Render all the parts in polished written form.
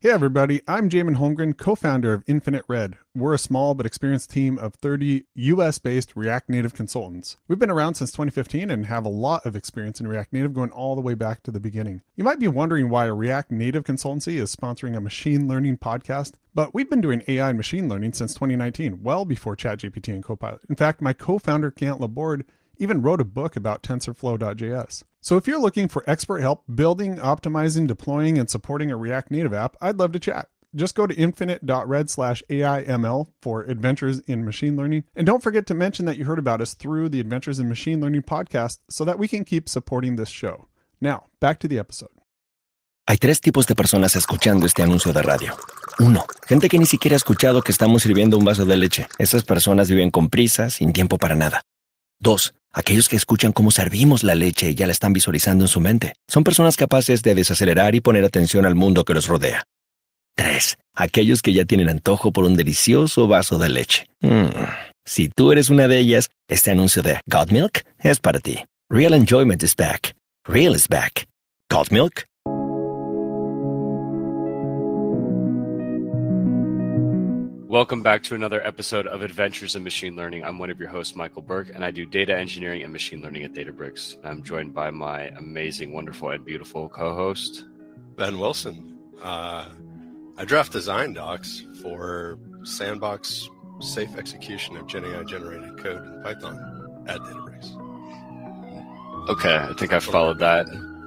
Hey everybody, I'm Jamin Holmgren, co-founder of Infinite Red. We're a small but experienced team of 30 US-based React Native consultants. We've been around since 2015 and have a lot of experience in React Native going all the way back to the beginning. You might be wondering why a React Native consultancy is sponsoring a machine learning podcast, but we've been doing AI and machine learning since 2019, well before ChatGPT and Copilot. In fact, my co-founder Kant Laborde even wrote a book about TensorFlow.js. So if you're looking for expert help building, optimizing, deploying, and supporting a React Native app, I'd love to chat. Just go to infinite.red/AIML for Adventures in Machine Learning. And don't forget to mention that you heard about us through the Adventures in Machine Learning podcast so that we can keep supporting this show. Now, back to the episode. Hay tres tipos de personas escuchando este anuncio de radio. 1. Gente que ni siquiera ha escuchado que estamos sirviendo un vaso de leche. Esas personas viven con prisa, sin tiempo para nada. 2. Aquellos que escuchan cómo servimos la leche y ya la están visualizando en su mente. Son personas capaces de desacelerar y poner atención al mundo que los rodea. 3. Aquellos que ya tienen antojo por un delicioso vaso de leche. Si tú eres una de ellas, este anuncio de Got Milk es para ti. Real enjoyment is back. Real is back. Got Milk? Welcome back to another episode of Adventures in Machine Learning. I'm one of your hosts, Michael Burke, and I do data engineering and machine learning at Databricks. I'm joined by my amazing, wonderful, and beautiful co-host, Ben Wilson. I draft design docs for sandbox safe execution of GenAI generated code in Python at Databricks. Okay, I think I followed that.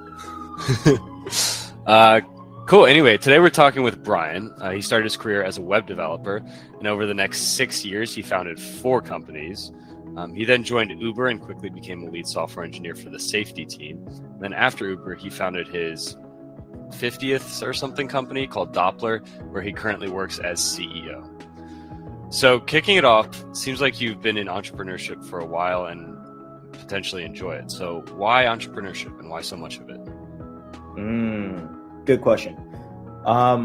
Cool. Anyway, today we're talking with Brian. He started his career as a web developer, and over the next 6 years, he founded 4 companies. He then joined Uber and quickly became a lead software engineer for the safety team. And then after Uber, he founded his 50th or something company called Doppler, where he currently works as CEO. So kicking it off, seems like you've been in entrepreneurship for a while and potentially enjoy it. So why entrepreneurship and why so much of it? Good question. I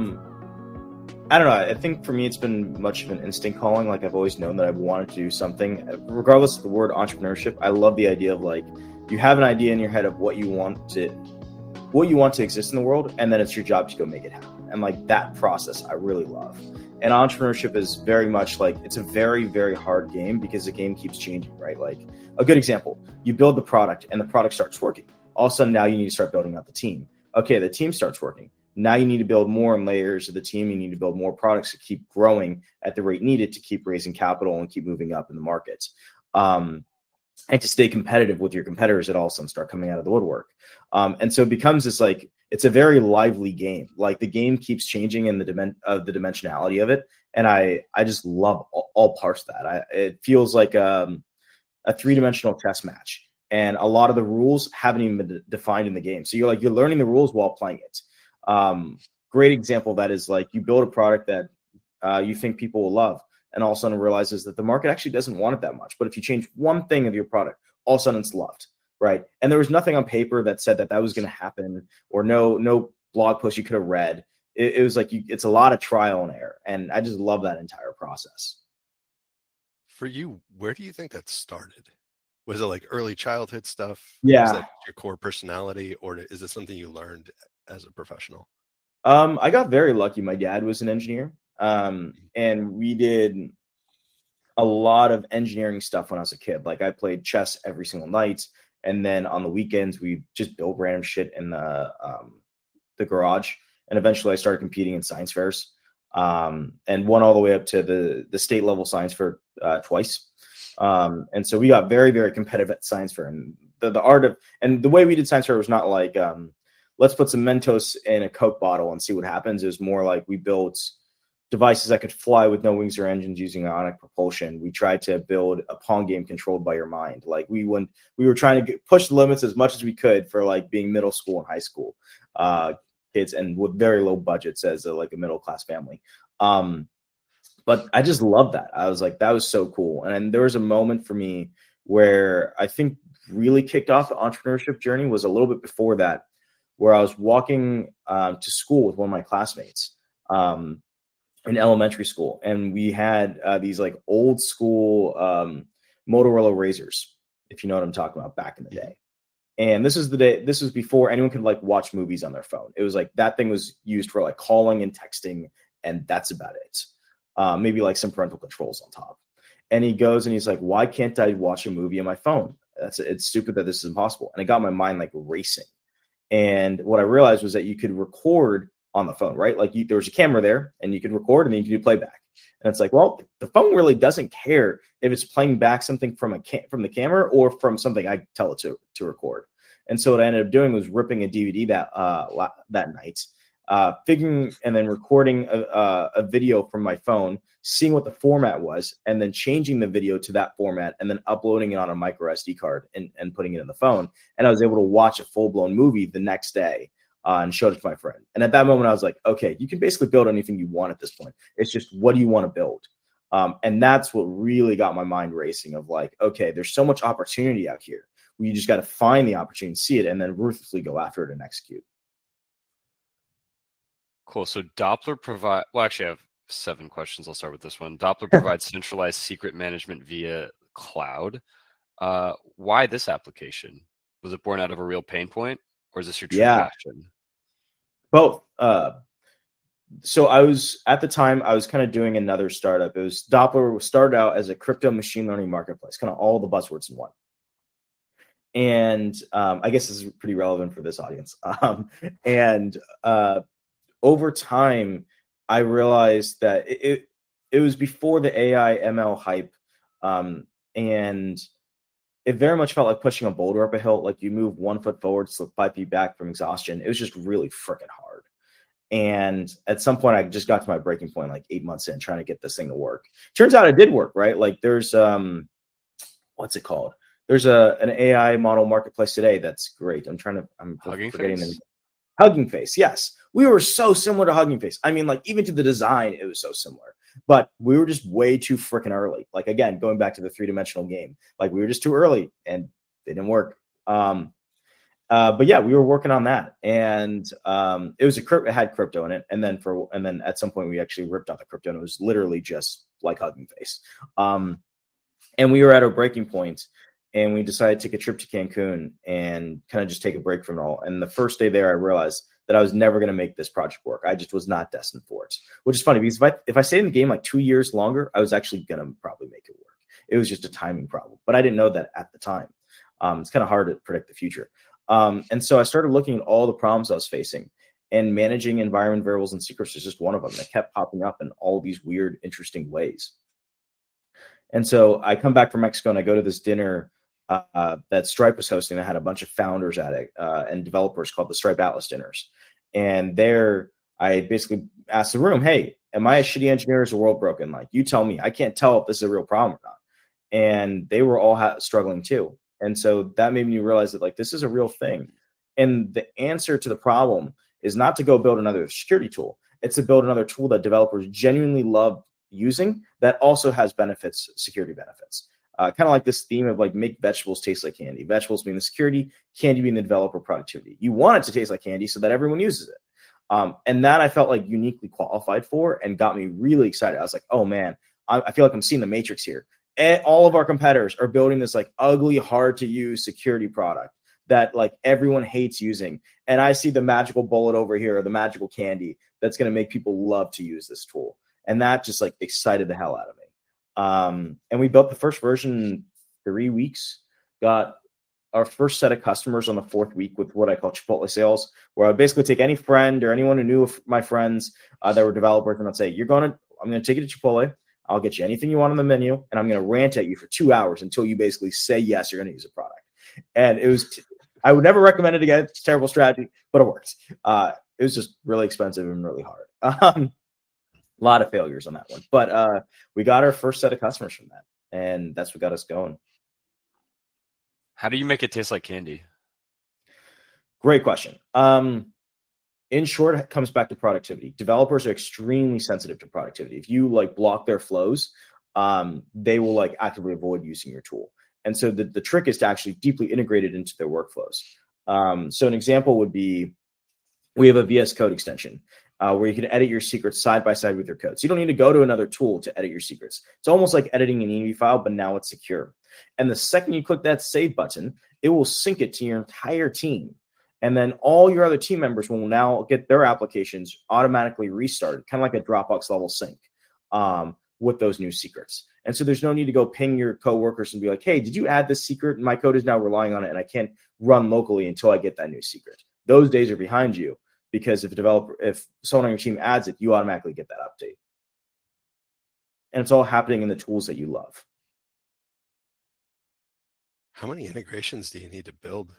don't know. I think for me, it's been much of an instinct calling. Like I've always known that I wanted to do something, regardless of the word entrepreneurship. I love the idea of like, you have an idea in your head of what you want to exist in the world. And then it's your job to go make it happen. And like that process, I really love. And entrepreneurship is very much like, it's a very, very hard game because the game keeps changing, right? Like a good example, you build the product and the product starts working. All of a sudden now you need to start building out the team. Okay, the team starts working. Now you need to build more layers of the team. You need to build more products to keep growing at the rate needed to keep raising capital and keep moving up in the markets. And to stay competitive with your competitors that all of a sudden start coming out of the woodwork. And so it becomes this like, it's a very lively game. Like the game keeps changing in the dimensionality of it. And I just love all parts of that. It feels like a 3-dimensional chess match. And a lot of the rules haven't even been defined in the game. So you're learning the rules while playing it. Great example of that is like you build a product that you think people will love, and all of a sudden realizes that the market actually doesn't want it that much. But if you change one thing of your product, all of a sudden it's loved, right? And there was nothing on paper that said that was going to happen, or no blog post you could have read. It was like it's a lot of trial and error, and I just love that entire process. For you, where do you think that started? Was it like early childhood stuff? Yeah. Was that your core personality, or is it something you learned as a professional? I got very lucky. My dad was an engineer, and we did a lot of engineering stuff when I was a kid. Like I played chess every single night, and then on the weekends we just built random shit in the garage. And eventually I started competing in science fairs, and won all the way up to the state level science fair twice. And so we got very, very competitive at science fair, and the art of, and the way we did science fair was not like, let's put some Mentos in a Coke bottle and see what happens. It was more like we built devices that could fly with no wings or engines using ionic propulsion. We tried to build a Pong game controlled by your mind. Like we were trying to push the limits as much as we could for like being middle school and high school kids, and with very low budgets as a middle-class family. But I just love that. I was like, that was so cool. And there was a moment for me where I think really kicked off the entrepreneurship journey was a little bit before that, where I was walking to school with one of my classmates in elementary school. And we had these like old school Motorola Razors, if you know what I'm talking about, back in the day. And this was before anyone could like watch movies on their phone. It was like that thing was used for like calling and texting, and that's about it. Maybe like some parental controls on top. And he goes and he's like, why can't I watch a movie on my phone? It's stupid that this is impossible. And it got my mind like racing. And what I realized was that you could record on the phone, right? Like there was a camera there and you could record and then you could do playback. And it's like, well, the phone really doesn't care if it's playing back something from the camera or from something I tell it to record. And so what I ended up doing was ripping a DVD that night, figuring and then recording a video from my phone, seeing what the format was, and then changing the video to that format, and then uploading it on a micro SD card and putting it in the phone. And I was able to watch a full-blown movie the next day and showed it to my friend. And at that moment, I was like, okay, you can basically build anything you want at this point. It's just, what do you want to build? And that's what really got my mind racing of like, okay, there's so much opportunity out here. You just got to find the opportunity, see it, and then ruthlessly go after it and execute. Cool. So Doppler provide. Well, actually, I have 7 questions. I'll start with this one. Doppler provides centralized secret management via cloud. Why this application? Was it born out of a real pain point, or is this your true passion? Both. So I was at the time I was kind of doing another startup. It was Doppler started out as a crypto machine learning marketplace, kind of all the buzzwords in one. And I guess this is pretty relevant for this audience. Over time, I realized that it was before the AI ML hype, and it very much felt like pushing a boulder up a hill. Like you move 1 foot forward, slip 5 feet back from exhaustion. It was just really freaking hard. And at some point, I just got to my breaking point, like 8 months in, trying to get this thing to work. Turns out it did work, right? Like there's what's it called? There's an AI model marketplace today that's great. I'm Hugging forgetting Face? the Hugging Face. Yes, we were so similar to Hugging Face. I mean, like even to the design, it was so similar. But we were just way too freaking early. Like again, going back to the 3-dimensional game, like we were just too early and they didn't work. But yeah, we were working on that, and it had crypto in it. And then at some point we actually ripped out the crypto, and it was literally just like Hugging Face. And we were at a breaking point. And we decided to take a trip to Cancun and kind of just take a break from it all. And the first day there, I realized that I was never going to make this project work. I just was not destined for it, which is funny because if I stayed in the game like 2 years longer, I was actually going to probably make it work. It was just a timing problem, but I didn't know that at the time. It's kind of hard to predict the future. And so I started looking at all the problems I was facing, and managing environment variables and secrets is just one of them that kept popping up in all these weird, interesting ways. And so I come back from Mexico and I go to this dinner that Stripe was hosting. I had a bunch of founders at it and developers called the Stripe Atlas Dinners. And there I basically asked the room, hey, am I a shitty engineer? Is the world broken? Like, you tell me. I can't tell if this is a real problem or not. And they were all struggling too. And so that made me realize that like this is a real thing. And the answer to the problem is not to go build another security tool. It's to build another tool that developers genuinely love using that also has benefits, security benefits. Kind of like this theme of like make vegetables taste like candy. Vegetables being the security, candy being the developer productivity. You want it to taste like candy so that everyone uses it. And that I felt like uniquely qualified for and got me really excited. I was like, oh man, I feel like I'm seeing the matrix here. And all of our competitors are building this like ugly, hard to use security product that like everyone hates using. And I see the magical bullet over here, or the magical candy that's going to make people love to use this tool. And that just like excited the hell out of me. And we built the first version in 3 weeks, got our first set of customers on the 4th week with what I call Chipotle sales, where I would basically take any friend or anyone who knew of my friends that were developers, and I'd say, I'm going to take you to Chipotle. I'll get you anything you want on the menu, and I'm going to rant at you for 2 hours until you basically say, yes, you're going to use a product. And it was, I would never recommend it again. It's a terrible strategy, but it worked. It was just really expensive and really hard. A lot of failures on that one, but we got our first set of customers from that, and that's what got us going. How do you make it taste like candy? Great question. In short, it comes back to productivity. Developers are extremely sensitive to productivity. If you like block their flows, they will like actively avoid using your tool. And so the trick is to actually deeply integrate it into their workflows. So an example would be, we have a VS Code extension where you can edit your secrets side by side with your code. So you don't need to go to another tool to edit your secrets. It's almost like editing an ENV file, but now it's secure. And the second you click that save button, it will sync it to your entire team. And then all your other team members will now get their applications automatically restarted, kind of like a Dropbox level sync with those new secrets. And so there's no need to go ping your coworkers and be like, hey, did you add this secret? My code is now relying on it, and I can't run locally until I get that new secret. Those days are behind you, because if someone on your team adds it, you automatically get that update. And it's all happening in the tools that you love. How many integrations do you need to build?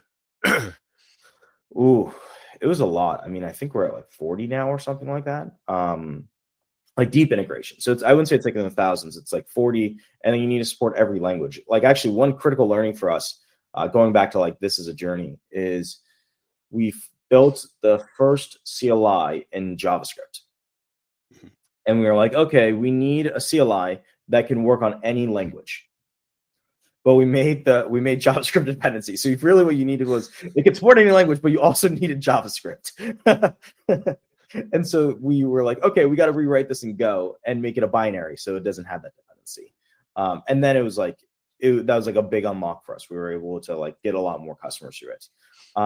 Ooh, it was a lot. I mean, I think we're at like 40 now or something like that. Like deep integration. So I wouldn't say it's like in the thousands. It's like 40, and then you need to support every language. Like actually one critical learning for us, going back to like this is a journey, is we've built the first CLI in JavaScript. And we were like, okay, we need a CLI that can work on any language. But we made JavaScript dependency. So really what you needed was it could support any language, but you also needed JavaScript. And so we were like, okay, we got to rewrite this in Go and make it a binary so it doesn't have that dependency. And then that was like a big unlock for us. We were able to like get a lot more customers through it.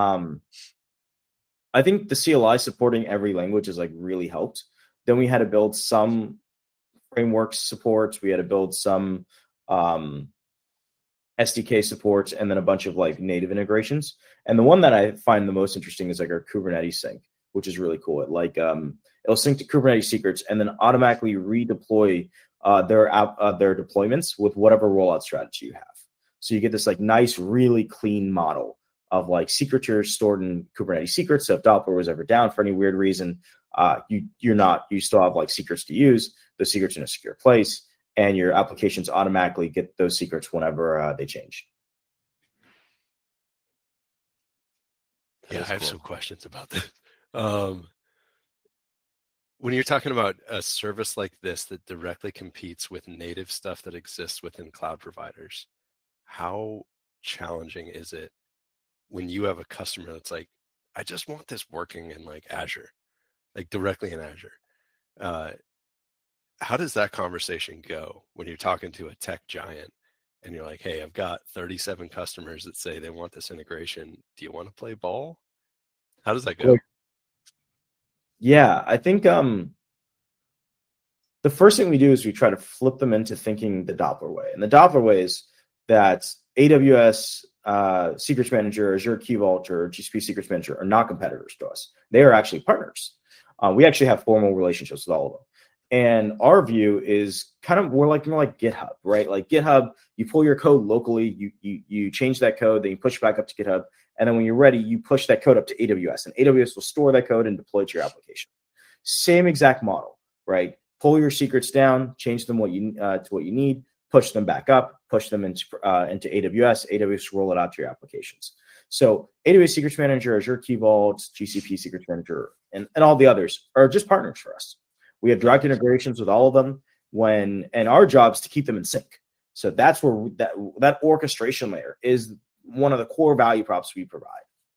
I think the CLI supporting every language has like really helped. Then we had to build some framework supports. We had to build some SDK supports, and then a bunch of like native integrations. And the one that I find the most interesting is like our Kubernetes sync, which is really cool. It'll sync to Kubernetes secrets and then automatically redeploy their deployments with whatever rollout strategy you have. So you get this like nice, really clean model of like secretures stored in Kubernetes secrets. So if Doppler was ever down for any weird reason, you still have like secrets to use, the secrets in a secure place, and your applications automatically get those secrets whenever they change. Yeah, I have some questions about this. When you're talking about a service like this that directly competes with native stuff that exists within cloud providers, how challenging is it when you have a customer that's like, I just want this working in like Azure, like directly in Azure? How does that conversation go when you're talking to a tech giant and you're like, hey, I've got 37 customers that say they want this integration. Do you want to play ball? How does that go? Yeah, I think the first thing we do is we try to flip them into thinking the Doppler way. And the Doppler way is that AWS Secrets Manager, Azure Key Vault, or GCP Secrets Manager are not competitors to us. They are actually partners. We actually have formal relationships with all of them. And our view is kind of more like GitHub, right? Like GitHub, you pull your code locally, you change that code, then you push it back up to GitHub. And then when you're ready, you push that code up to AWS, and AWS will store that code and deploy it to your application. Same exact model, right? Pull your secrets down, change them to what you need, push them back up, push them into AWS. AWS will roll it out to your applications. So AWS Secrets Manager, Azure Key Vault, GCP Secrets Manager, and all the others are just partners for us. We have direct integrations with all of them, and our job is to keep them in sync. So that's where that orchestration layer is one of the core value props we provide.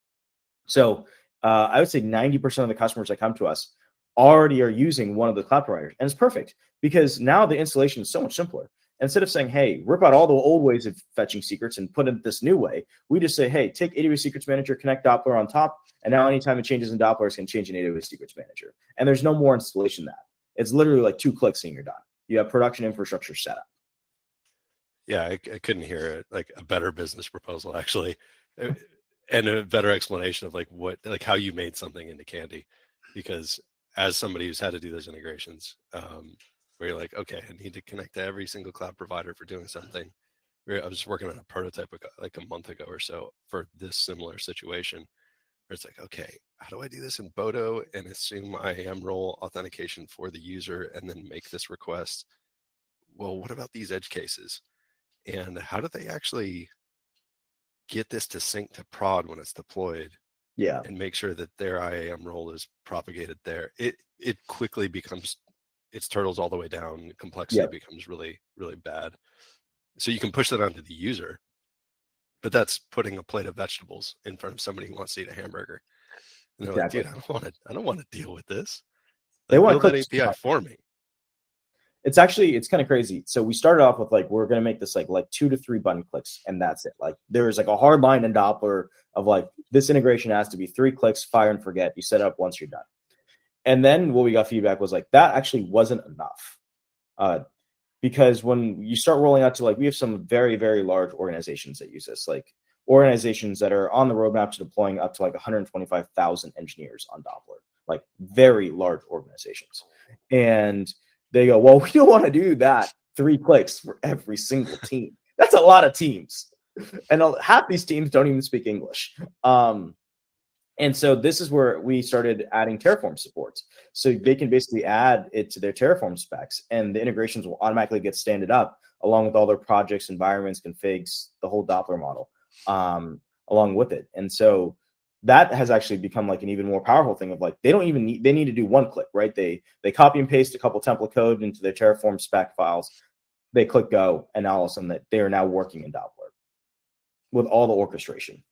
So I would say 90% of the customers that come to us already are using one of the cloud providers, and it's perfect because now the installation is so much simpler. Instead of saying, hey, rip out all the old ways of fetching secrets and put it this new way, we just say, hey, take AWS Secrets Manager, connect Doppler on top, and now anytime it changes in Doppler, it's going to change in AWS Secrets Manager. And there's no more installation than that. It's literally like 2 clicks and you're done. You have production infrastructure set up. Yeah, I couldn't hear like a better business proposal actually, and a better explanation of like how you made something into candy. Because as somebody who's had to do those integrations, where you're like, okay, I need to connect to every single cloud provider for doing something. I was working on a prototype like a month ago or so for this similar situation, where it's like, okay, how do I do this in Bodo and assume IAM role authentication for the user and then make this request? Well, what about these edge cases? And how do they actually get this to sync to prod when it's deployed? Yeah. And make sure that their IAM role is propagated there. It quickly becomes, it's turtles all the way down. Complexity becomes really, really bad. So you can push that onto the user, but that's putting a plate of vegetables in front of somebody who wants to eat a hamburger. And they're like, dude, I don't want to deal with this. They want to build that API for me. It's kind of crazy. So we started off with like, we're going to make this like 2 to 3 button clicks, and that's it. Like there's like a hard line in Doppler of like, this integration has to be 3 clicks, fire and forget. You set it up once, you're done. And then what we got feedback was like, that actually wasn't enough. Because when you start rolling out to like, we have some very, very large organizations that use this, like organizations that are on the roadmap to deploying up to like 125,000 engineers on Doppler, like very large organizations. And they go, well, we don't want to do that 3 clicks for every single team. That's a lot of teams. And half these teams don't even speak English. And so this is where we started adding Terraform support. So they can basically add it to their Terraform specs, and the integrations will automatically get standed up along with all their projects, environments, configs, the whole Doppler model along with it. And so that has actually become like an even more powerful thing of like, they need to do 1 click, right? They copy and paste a couple template code into their Terraform spec files. They click go, and all of a sudden that they are now working in Doppler with all the orchestration.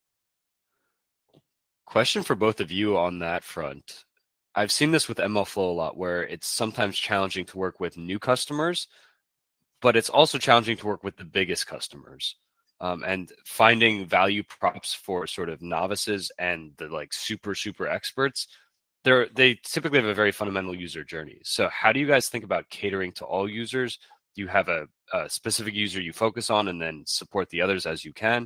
Question for both of you on that front. I've seen this with MLflow a lot, where it's sometimes challenging to work with new customers, but it's also challenging to work with the biggest customers. And finding value props for sort of novices and the like super experts, they typically have a very fundamental user journey. So how do you guys think about catering to all users? Do you have a specific user you focus on and then support the others as you can?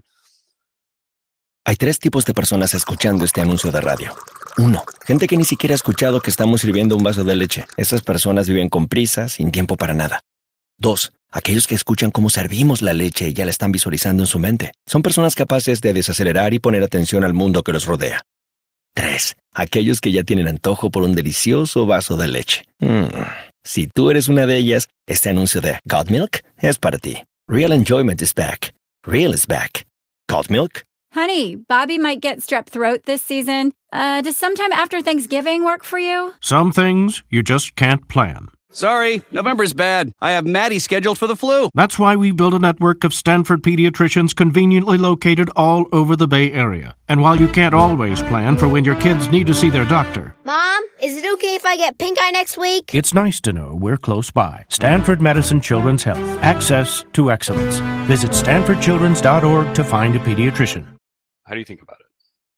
Hay 3 tipos de personas escuchando este anuncio de radio. 1. Gente que ni siquiera ha escuchado que estamos sirviendo un vaso de leche. Esas personas viven con prisa, sin tiempo para nada. 2. Aquellos que escuchan cómo servimos la leche y ya la están visualizando en su mente. Son personas capaces de desacelerar y poner atención al mundo que los rodea. 3. Aquellos que ya tienen antojo por un delicioso vaso de leche. Si tú eres una de ellas, este anuncio de Got Milk es para ti. Real enjoyment is back. Real is back. Got Milk? Honey, Bobby might get strep throat this season. Does sometime after Thanksgiving work for you? Some things you just can't plan. Sorry, November's bad. I have Maddie scheduled for the flu. That's why we built a network of Stanford pediatricians conveniently located all over the Bay Area. And while you can't always plan for when your kids need to see their doctor, Mom, is it okay if I get pink eye next week? it's nice to know we're close by. Stanford Medicine Children's Health. Access to excellence. Visit stanfordchildrens.org to find a pediatrician. How do you think about it?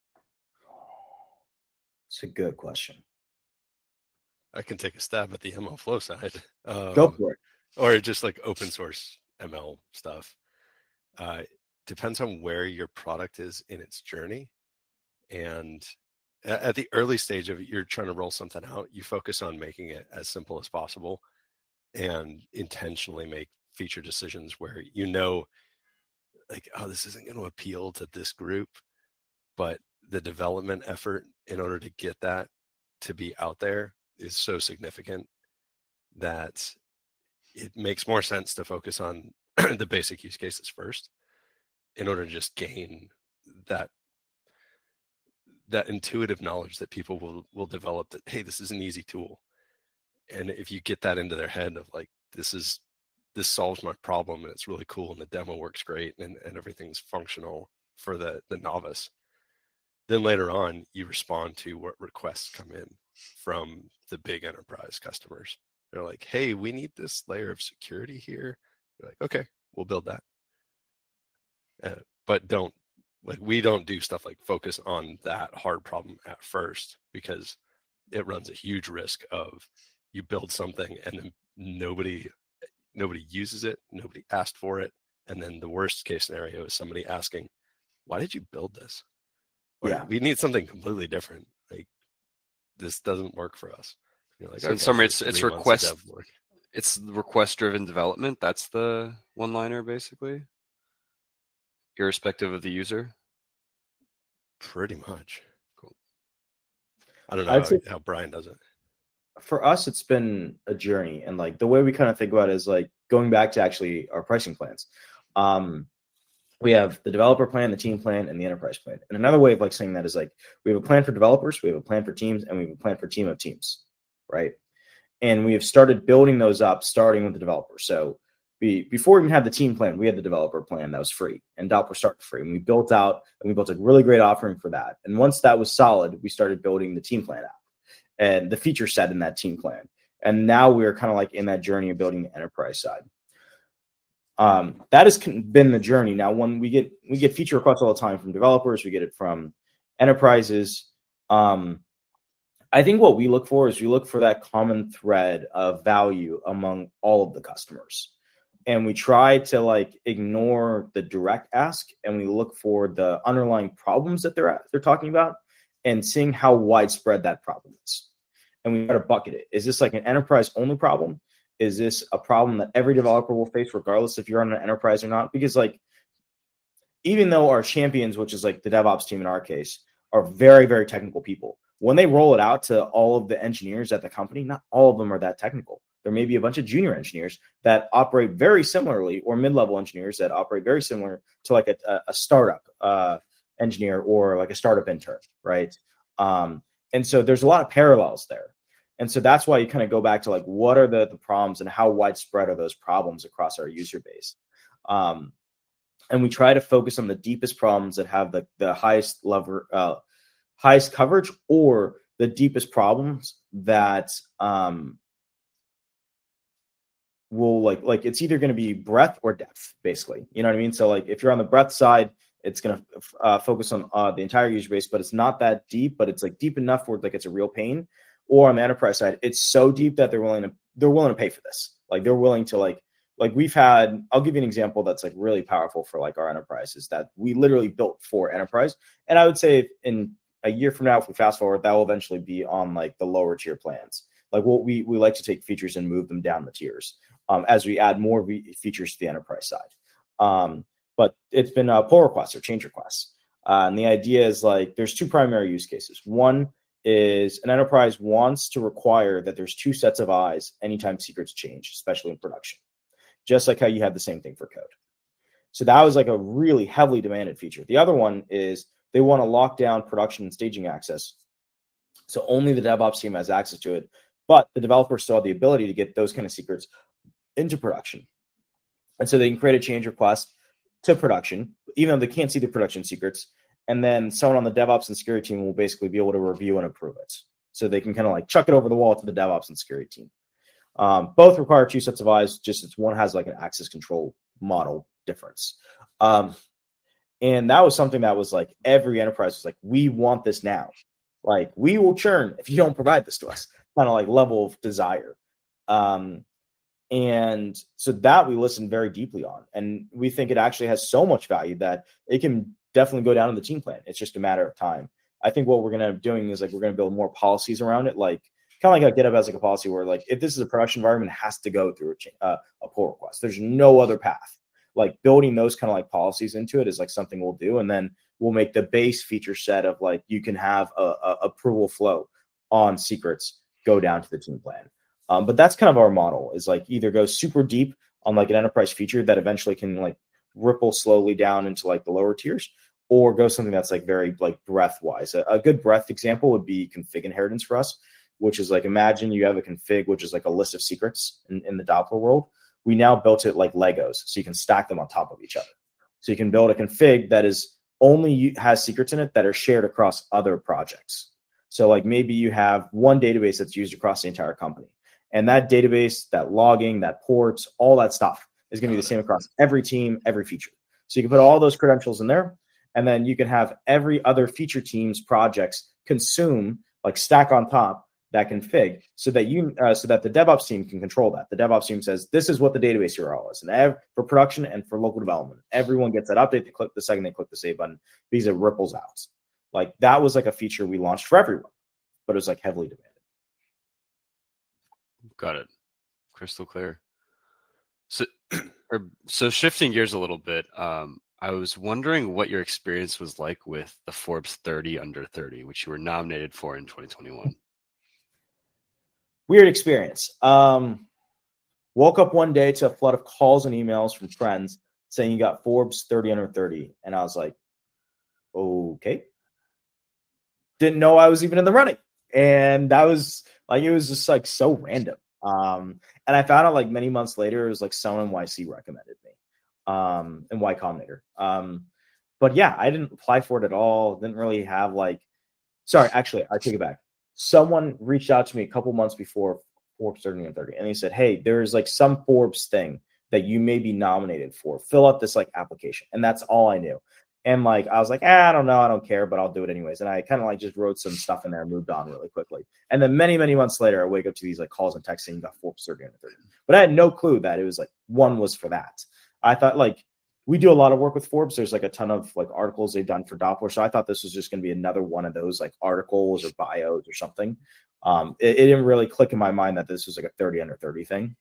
It's a good question. I can take a stab at the MLflow side. Go for it. Or just like open source ML stuff. Depends on where your product is in its journey. And at the early stage of it, you're trying to roll something out, you focus on making it as simple as possible and intentionally make feature decisions where you know, like, oh, this isn't going to appeal to this group, but the development effort in order to get that to be out there is so significant that it makes more sense to focus on the basic use cases first in order to just gain that intuitive knowledge that people will develop, that, hey, this is an easy tool. And if you get that into their head of like, this solves my problem and it's really cool and the demo works great and everything's functional for the novice, then later on you respond to what requests come in from the big enterprise customers. They're like, hey, we need this layer of security here. You're like, okay, we'll build that. But we don't do stuff like focus on that hard problem at first, because it runs a huge risk of you build something and then nobody uses it, nobody asked for it, and then the worst case scenario is somebody asking, why did you build this? Or, Yeah. we need something completely different. Like, this doesn't work for us. You're like, So in okay, summary, so it's 3 months of request. dev work. It's request-driven development. That's the one-liner, basically, irrespective of the user. Pretty much. Cool. I don't I'd know say- how Brian does it. For us, it's been a journey, and like the way we kind of think about it is like going back to actually our pricing plans. We have the developer plan, the team plan, and the enterprise plan. And another way of like saying that is like we have a plan for developers, we have a plan for teams, and we have a plan for team of teams, right? And we have started building those up, starting with the developer. So before we even had the team plan, we had the developer plan that was free, and Doppler started free. And we built a really great offering for that. And once that was solid, we started building the team plan out and the feature set in that team plan. And now we're kind of like in that journey of building the enterprise side. That has been the journey. Now, when we get feature requests all the time from developers, we get it from enterprises. I think what we look for is we look for that common thread of value among all of the customers. And we try to like ignore the direct ask, and we look for the underlying problems that they're talking about and seeing how widespread that problem is. And we try to bucket it. Is this like an enterprise only problem? Is this a problem that every developer will face regardless if you're on an enterprise or not? Because like, even though our champions, which is like the DevOps team in our case, are very, very technical people, when they roll it out to all of the engineers at the company, not all of them are that technical. There may be a bunch of junior engineers that operate very similarly, or mid-level engineers that operate very similar to like a startup engineer or like a startup intern, right? And so there's a lot of parallels there. And so that's why you kind of go back to like, what are the problems and how widespread are those problems across our user base? And we try to focus on the deepest problems that have the highest level, highest coverage, or the deepest problems that will like it's either going to be breadth or depth, basically. You know what I mean? So like if you're on the breadth side, it's going to focus on the entire user base, but it's not that deep, but it's like deep enough where like it's a real pain. Or on the enterprise side, it's so deep that they're willing to pay for this. Like they're willing to like we've had, I'll give you an example that's like really powerful for like our enterprise, is that we literally built for enterprise. And I would say in a year from now, if we fast forward, that will eventually be on like the lower tier plans. Like what we like to take features and move them down the tiers as we add more features to the enterprise side. But it's been pull requests or change requests. And the idea is like, there's two primary use cases. One is an enterprise wants to require that there's two sets of eyes anytime secrets change, especially in production, just like how you have the same thing for code. So that was like a really heavily demanded feature. The other one is they want to lock down production and staging access. So only the DevOps team has access to it, but the developers still have the ability to get those kind of secrets into production. And so they can create a change request to production, even though they can't see the production secrets. And then someone on the DevOps and security team will basically be able to review and approve it. So they can kind of like chuck it over the wall to the DevOps and security team. Both require two sets of eyes, just it's one has like an access control model difference. And that was something that was like every enterprise was like, we want this now. Like we will churn if you don't provide this to us, kind of like level of desire. And so that we listened very deeply on. And we think it actually has so much value that it can definitely go down in the team plan. It's just a matter of time. I think what we're going to be doing is like, we're going to build more policies around it. Like kind of like how GitHub has like a policy where like, if this is a production environment, it has to go through a pull request. There's no other path. Like building those kind of like policies into it is like something we'll do. And then we'll make the base feature set of like, you can have a approval flow on secrets go down to the team plan. But that's kind of our model, is like either go super deep on like an enterprise feature that eventually can like ripple slowly down into like the lower tiers, or go something that's like very like breadth wise. A good breadth example would be config inheritance for us, which is like, imagine you have a config, which is like a list of secrets in the Doppler world. We now built it like Legos, so you can stack them on top of each other. So you can build a config that is only has secrets in it that are shared across other projects. So like maybe you have one database that's used across the entire company. And that database, that logging, that ports, all that stuff is going to be the same across every team, every feature. So you can put all those credentials in there, and then you can have every other feature team's projects consume, like stack on top that config, so that the DevOps team can control that. The DevOps team says, this is what the database URL is. And for production and for local development, everyone gets that update. They click the second they click the save button, because it ripples out. Like that was like a feature we launched for everyone, but it was like heavily demanded. Got it. Crystal clear. So shifting gears a little bit, I was wondering what your experience was like with the Forbes 30 under 30, which you were nominated for in 2021. Weird experience. Woke up one day to a flood of calls and emails from friends saying you got Forbes 30 under 30. And I was like, okay. Didn't know I was even in the running. And that was like, it was just like so random. And I found out like many months later, it was like someone YC recommended me, and Y Combinator. But yeah, I didn't apply for it at all. Didn't really have like, sorry, actually, I take it back. Someone reached out to me a couple months before Forbes 30 and 30. And he said, hey, there's like some Forbes thing that you may be nominated for. Fill out this like application. And that's all I knew. And like, I was like, I don't know. I don't care, but I'll do it anyways. And I kind of like just wrote some stuff in there and moved on really quickly. And then many, many months later, I wake up to these like calls and texts saying you got Forbes 30 and 30. But I had no clue that it was like one was for that. I thought like we do a lot of work with Forbes. There's like a ton of like articles they've done for Doppler. So I thought this was just going to be another one of those like articles or bios or something. It didn't really click in my mind that this was like a 30 under 30 thing.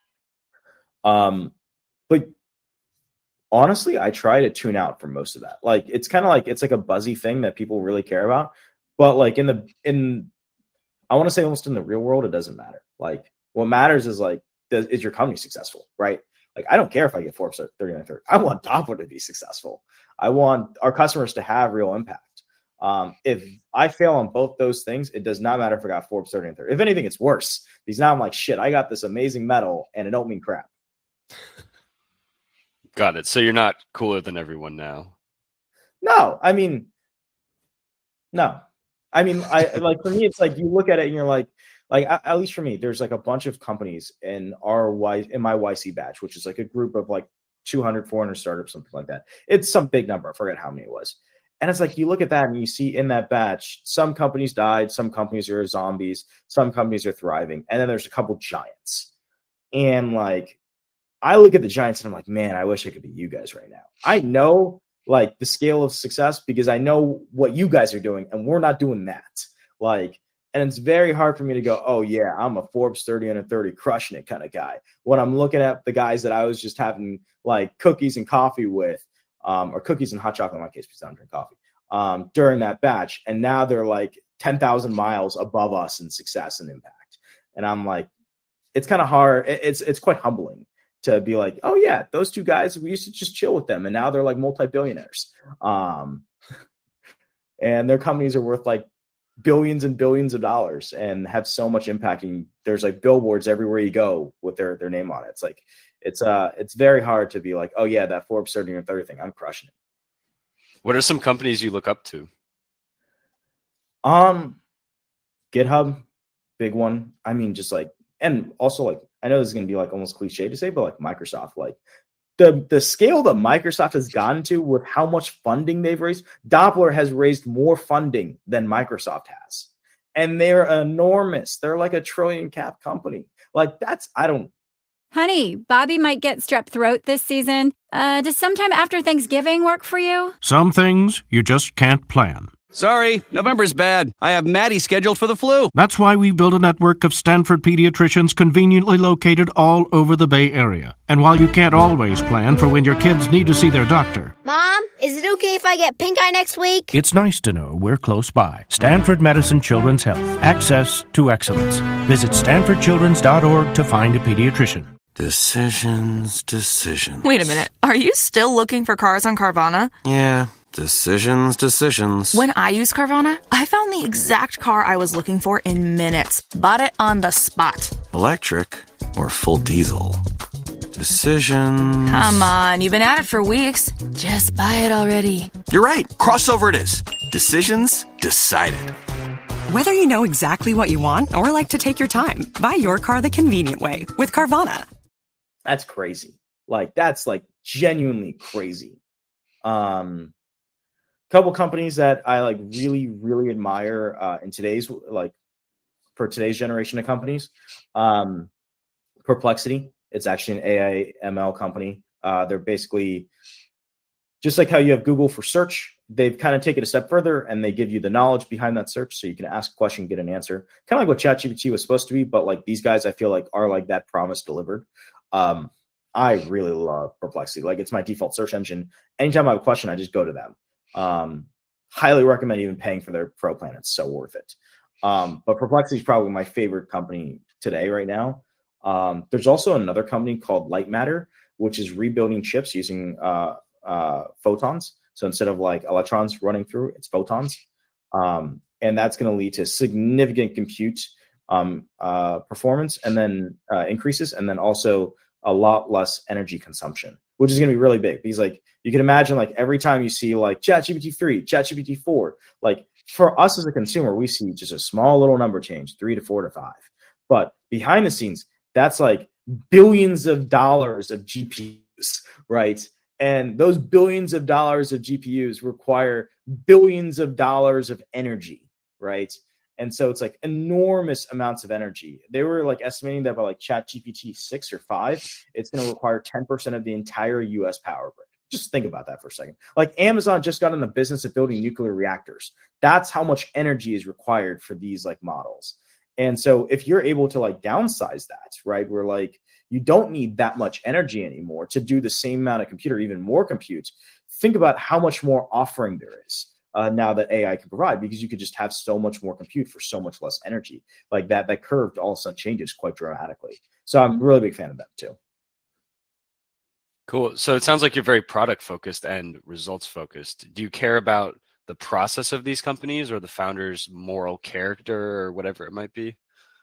But honestly, I try to tune out for most of that. Like, it's kind of like, it's like a buzzy thing that people really care about. But like I want to say almost in the real world, it doesn't matter. Like what matters is like, is your company successful, right? Like, I don't care if I get Forbes 30 and 30. I want Doppler to be successful. I want our customers to have real impact. If I fail on both those things, it does not matter if I got Forbes 30 and 30. If anything, it's worse because now I'm like, shit, I got this amazing medal and it don't mean crap. Got it. So you're not cooler than everyone now. No, I mean, I like for me, it's like you look at it and you're like at least for me, there's like a bunch of companies in my YC batch, which is like a group of like 200, 400 startups, something like that. It's some big number. I forget how many it was. And it's like you look at that and you see in that batch, some companies died, some companies are zombies, some companies are thriving, and then there's a couple giants. And like I look at the giants and I'm like, man, I wish I could be you guys right now. I know like the scale of success because I know what you guys are doing and we're not doing that. Like, and it's very hard for me to go, oh yeah, I'm a Forbes 30 under 30 crushing it kind of guy. When I'm looking at the guys that I was just having like cookies and coffee with, or cookies and hot chocolate in my case, because I don't drink coffee, during that batch. And now they're like 10,000 miles above us in success and impact. And I'm like, it's kind of hard. It's quite humbling to be like, oh yeah, those two guys, we used to just chill with them. And now they're like multi-billionaires. And their companies are worth like billions and billions of dollars and have so much impact. And there's like billboards everywhere you go with their name on it. It's like, it's very hard to be like, oh yeah, that Forbes 30 or 30 thing, I'm crushing it. What are some companies you look up to? GitHub, big one. I mean, just like, and also like, I know this is going to be like almost cliche to say, but like Microsoft, like the scale that Microsoft has gotten to with how much funding they've raised, Doppler has raised more funding than Microsoft has. And they're enormous. They're like a $1 trillion cap company. Like Honey, Bobby might get strep throat this season. Does sometime after Thanksgiving work for you? Some things you just can't plan. Sorry, November's bad. I have Maddie scheduled for the flu. That's why we built a network of Stanford pediatricians conveniently located all over the Bay Area. And while you can't always plan for when your kids need to see their doctor, Mom, is it okay if I get pink eye next week? it's nice to know we're close by. Stanford Medicine Children's Health. Access to excellence. Visit stanfordchildrens.org to find a pediatrician. Decisions. Wait a minute. Are you still looking for cars on Carvana? Yeah, decisions. When I used Carvana, I found the exact car I was looking for in minutes. Bought it on the spot. Electric or full diesel? Decisions. Come on, you've been at it for weeks. Just buy it already. You're right. Crossover it is. Decisions decided. Whether you know exactly what you want or like to take your time, buy your car the convenient way with Carvana. That's crazy. Like, that's like genuinely crazy. Couple companies that I like really, really admire in today's, like for today's generation of companies. Perplexity. It's actually an AI ML company. They're basically just like how you have Google for search. They've kind of taken it a step further and they give you the knowledge behind that search. So you can ask a question, get an answer, kind of like what ChatGPT was supposed to be. But like these guys, I feel like are like that promise delivered. I really love Perplexity. Like it's my default search engine. Anytime I have a question, I just go to them. Highly recommend even paying for their pro plan. It's so worth it. But Perplexity is probably my favorite company today right now. There's also another company called Light Matter, which is rebuilding chips using photons. So instead of like electrons running through, it's photons. And that's going to lead to significant compute performance and then increases, and then also a lot less energy consumption, which is going to be really big. Because like you can imagine, like every time you see like ChatGPT 3, ChatGPT 4, like for us as a consumer, we see just a small little number change, 3 to 4 to 5. But behind the scenes, that's like billions of dollars of GPUs, right? And those billions of dollars of GPUs require billions of dollars of energy, right? And so it's like enormous amounts of energy. They were like estimating that by like ChatGPT 6 or 5, it's going to require 10% of the entire US power grid. Just think about that for a second. Like Amazon just got in the business of building nuclear reactors. That's how much energy is required for these like models. And so if you're able to like downsize that, right, where like you don't need that much energy anymore to do the same amount of compute or even more compute, think about how much more offering there is now that AI can provide, because you could just have so much more compute for so much less energy. Like that curve all of a sudden changes quite dramatically. So I'm a really big fan of that too. Cool. So it sounds like you're very product focused and results focused. Do you care about the process of these companies or the founders' moral character or whatever it might be?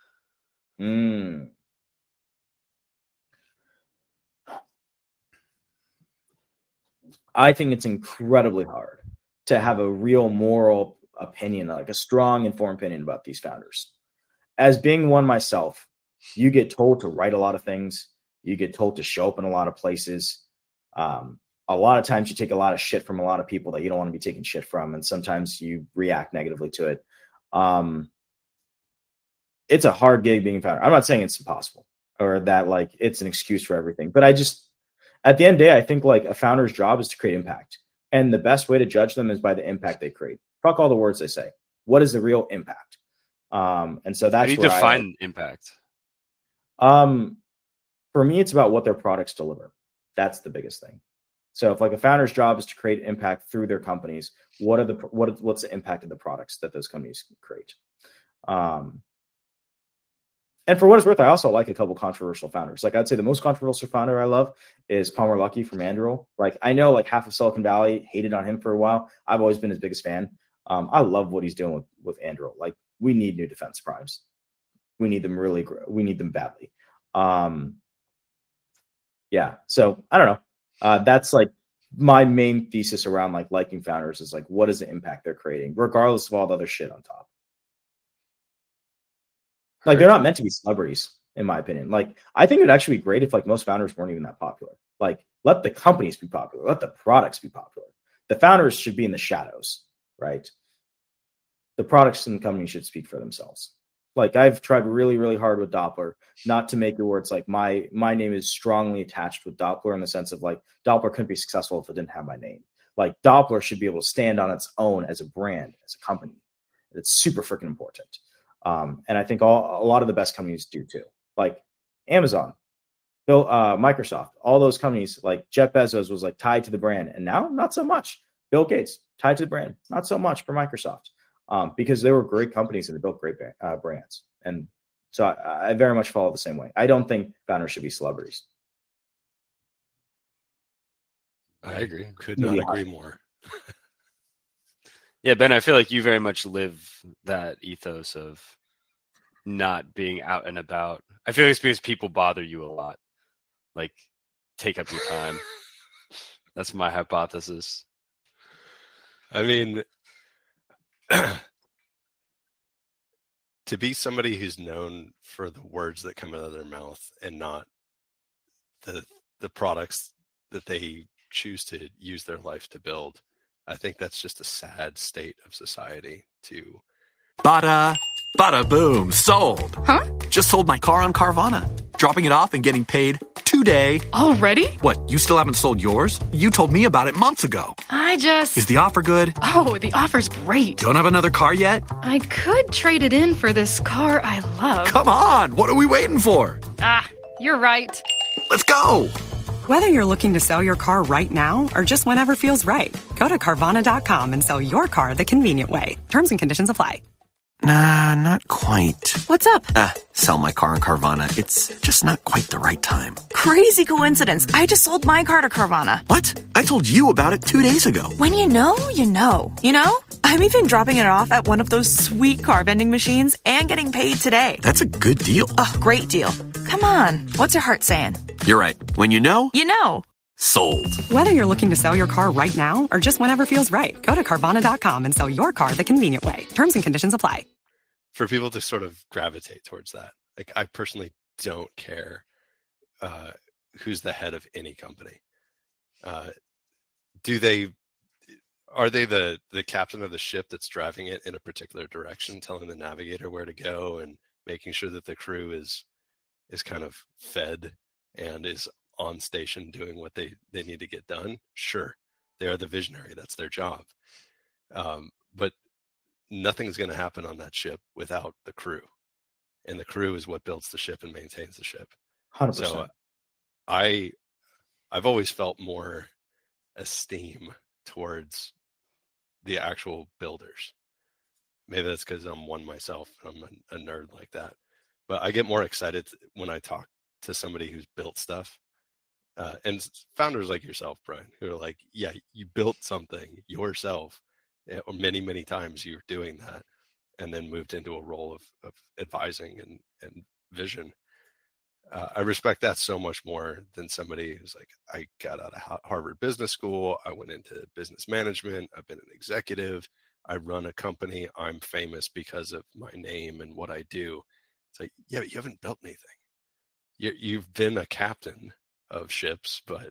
I think it's incredibly hard to have a real moral opinion, like a strong, informed opinion about these founders. As being one myself, you get told to write a lot of things. You get told to show up in a lot of places. A lot of times you take a lot of shit from a lot of people that you don't want to be taking shit from. And sometimes you react negatively to it. It's a hard gig being a founder. I'm not saying it's impossible or that like it's an excuse for everything, but at the end of the day, I think like a founder's job is to create impact. And the best way to judge them is by the impact they create. Fuck all the words they say. What is the real impact? And so that's how do you define impact? For me, it's about what their products deliver. That's the biggest thing. So if like a founder's job is to create impact through their companies, what's the impact of the products that those companies create? And for what it's worth, I also like a couple controversial founders. Like I'd say the most controversial founder I love is Palmer Luckey from Anduril. Like I know like half of Silicon Valley hated on him for a while. I've always been his biggest fan. I love what he's doing with Anduril. Like we need new defense primes. We need them we need them badly. Yeah. So I don't know. That's like my main thesis around like liking founders is like, what is the impact they're creating, regardless of all the other shit on top. Like they're not meant to be celebrities, in my opinion. Like I think it'd actually be great if like most founders weren't even that popular. Like let the companies be popular, let the products be popular. The founders should be in the shadows, right? The products and the company should speak for themselves. Like I've tried really, really hard with Doppler not to make it where it's like my name is strongly attached with Doppler in the sense of like Doppler couldn't be successful if it didn't have my name. Like Doppler should be able to stand on its own as a brand, as a company. It's super freaking important. And I think a lot of the best companies do too. Like Amazon, Microsoft, all those companies, like Jeff Bezos was like tied to the brand, and now not so much. Bill Gates tied to the brand, not so much for Microsoft, because they were great companies and they built great brands. And so I very much follow the same way. I don't think founders should be celebrities. I agree. Could not agree more. Yeah, Ben, I feel like you very much live that ethos of not being out and about. I feel like it's because people bother you a lot, like take up your time. That's my hypothesis. I mean, to be somebody who's known for the words that come out of their mouth and not the products that they choose to use their life to build, I think that's just a sad state of society to. Bada, bada boom, sold. Huh? Just sold my car on Carvana. Dropping it off and getting paid today. Already? What, you still haven't sold yours? You told me about it months ago. Is the offer good? Oh, the offer's great. Don't have another car yet? I could trade it in for this car I love. Come on, what are we waiting for? Ah, you're right. Let's go. Whether you're looking to sell your car right now or just whenever feels right, go to Carvana.com and sell your car the convenient way. Terms and conditions apply. Nah, not quite. What's up? Sell my car on Carvana. It's just not quite the right time. Crazy coincidence. I just sold my car to Carvana. What? I told you about it 2 days ago. When you know, you know. You know? I'm even dropping it off at one of those sweet car vending machines and getting paid today. That's a good deal. Oh, great deal. Come on. What's your heart saying? You're right. When you know, you know. Sold. Whether you're looking to sell your car right now or just whenever feels right, go to Carvana.com and sell your car the convenient way. Terms and conditions apply. For people to sort of gravitate towards that, Like I personally don't care who's the head of any company. Are they the captain of the ship that's driving it in a particular direction, telling the navigator where to go and making sure that the crew is kind of fed and is on station doing what they need to get done? Sure, they are the visionary. That's their job. But nothing's going to happen on that ship without the crew. And the crew is what builds the ship and maintains the ship. 100%. So I've always felt more esteem towards the actual builders. Maybe that's because I'm one myself. I'm a nerd like that. But I get more excited when I talk to somebody who's built stuff. And founders like yourself, Brian, who are like, yeah, you built something yourself, or many, many times you're doing that, and then moved into a role of advising and vision. I respect that so much more than somebody who's like, I got out of Harvard Business School, I went into business management, I've been an executive, I run a company, I'm famous because of my name and what I do. It's like, yeah, but you haven't built anything. You've been a captain of ships, but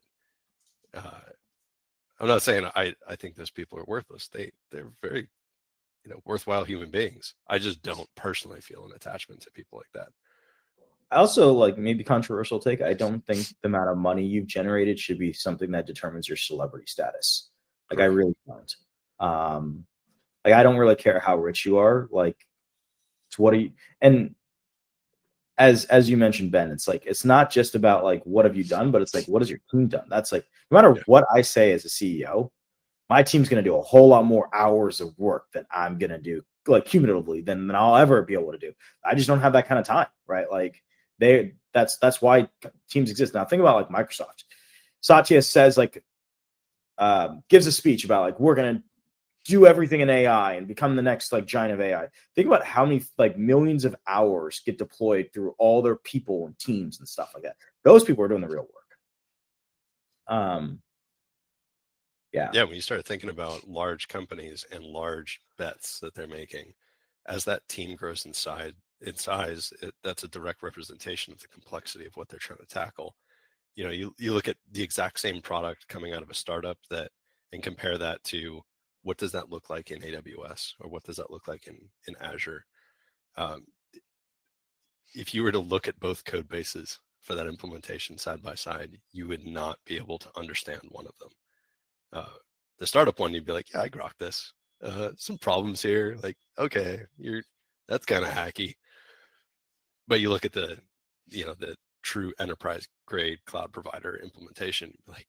I'm not saying I think those people are worthless. They're very, worthwhile human beings. I just don't personally feel an attachment to people like that. I also, like, maybe controversial take, I don't think the amount of money you've generated should be something that determines your celebrity status. Like, I really don't. Like, I don't really care how rich you are. Like, it's what are you, and as you mentioned, Ben, it's like, it's not just about like, what have you done, but it's like, what has your team done? That's like, no matter what I say as a CEO, my team's going to do a whole lot more hours of work than I'm going to do, like, cumulatively than I'll ever be able to do. I just don't have that kind of time, right? Like, that's why teams exist. Now think about like Microsoft. Satya says, like, gives a speech about like, we're going to do everything in AI and become the next like giant of AI. Think about how many like millions of hours get deployed through all their people and teams and stuff like that. Those people are doing the real work. Yeah, when you start thinking about large companies and large bets that they're making, as that team grows in size, that's a direct representation of the complexity of what they're trying to tackle. You look at the exact same product coming out of a startup and compare that to what does that look like in AWS, or what does that look like in Azure? If you were to look at both code bases for that implementation side by side, you would not be able to understand one of them. The startup one, you'd be like, yeah, I grokked this. Some problems here. Like, okay, that's kind of hacky. But you look at the true enterprise grade cloud provider implementation, like,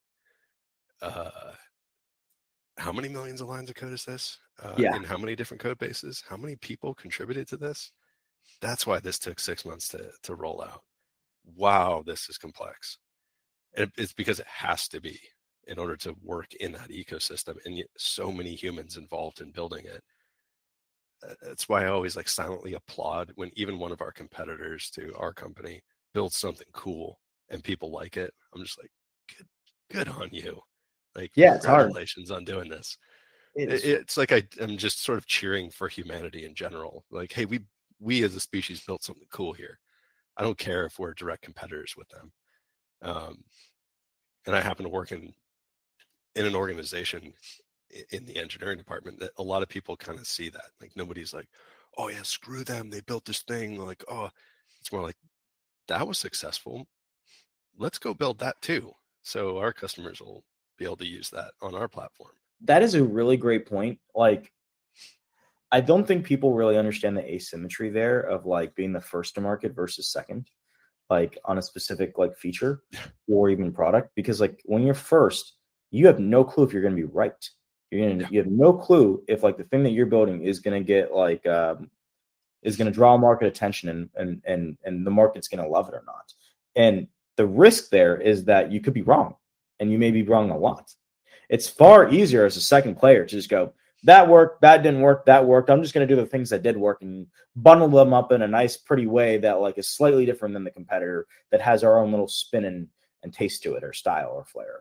how many millions of lines of code is this? In how many different code bases? How many people contributed to this? That's why this took 6 months to roll out. Wow, this is complex. It's because it has to be in order to work in that ecosystem, and yet so many humans involved in building it. That's why I always like silently applaud when even one of our competitors to our company builds something cool and people like it. I'm just like, good on you. Like, yeah, it's congratulations on doing this. It's like I'm just sort of cheering for humanity in general. Like, hey, we as a species built something cool here. I don't care if we're direct competitors with them. And I happen to work in an organization in the engineering department that a lot of people kind of see that. Like, nobody's like, oh yeah, screw them, they built this thing. Like, oh, it's more like, that was successful, let's go build that too, so our customers will be able to use that on our platform. That is a really great point. Like, I don't think people really understand the asymmetry there of like being the first to market versus second, like on a specific like feature or even product. Because like when you're first, you have no clue if you're going to be right. You have no clue if like the thing that you're building is going to get like is going to draw market attention and the market's going to love it or not. And the risk there is that you could be wrong, and you may be wrong a lot. It's far easier as a second player to just go, that worked, that didn't work, that worked. I'm just going to do the things that did work and bundle them up in a nice, pretty way that like is slightly different than the competitor that has our own little spin and taste to it, or style or flair.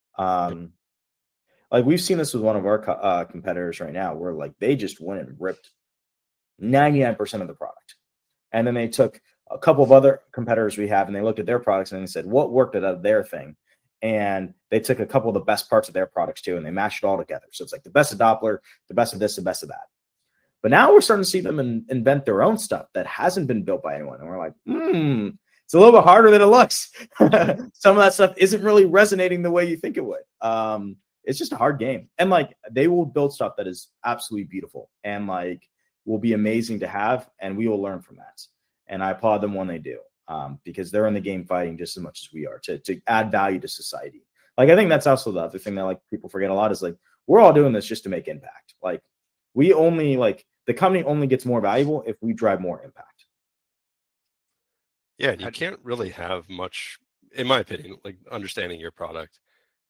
Like we've seen this with one of our competitors right now, where like they just went and ripped 99% of the product, and then they took a couple of other competitors we have, and they looked at their products and they said, what worked out of their thing? And they took a couple of the best parts of their products too, and they mashed it all together. So it's like the best of Doppler, the best of this, the best of that. But now we're starting to see them invent their own stuff that hasn't been built by anyone. And we're like, it's a little bit harder than it looks. Some of that stuff isn't really resonating the way you think it would. It's just a hard game. And like, they will build stuff that is absolutely beautiful and like will be amazing to have. And we will learn from that. And I applaud them when they do, because they're in the game fighting just as much as we are to add value to society. Like, I think that's also the other thing that like people forget a lot is like, we're all doing this just to make impact. Like, we only like the company only gets more valuable if we drive more impact. Yeah, you can't really have much, in my opinion, like understanding your product.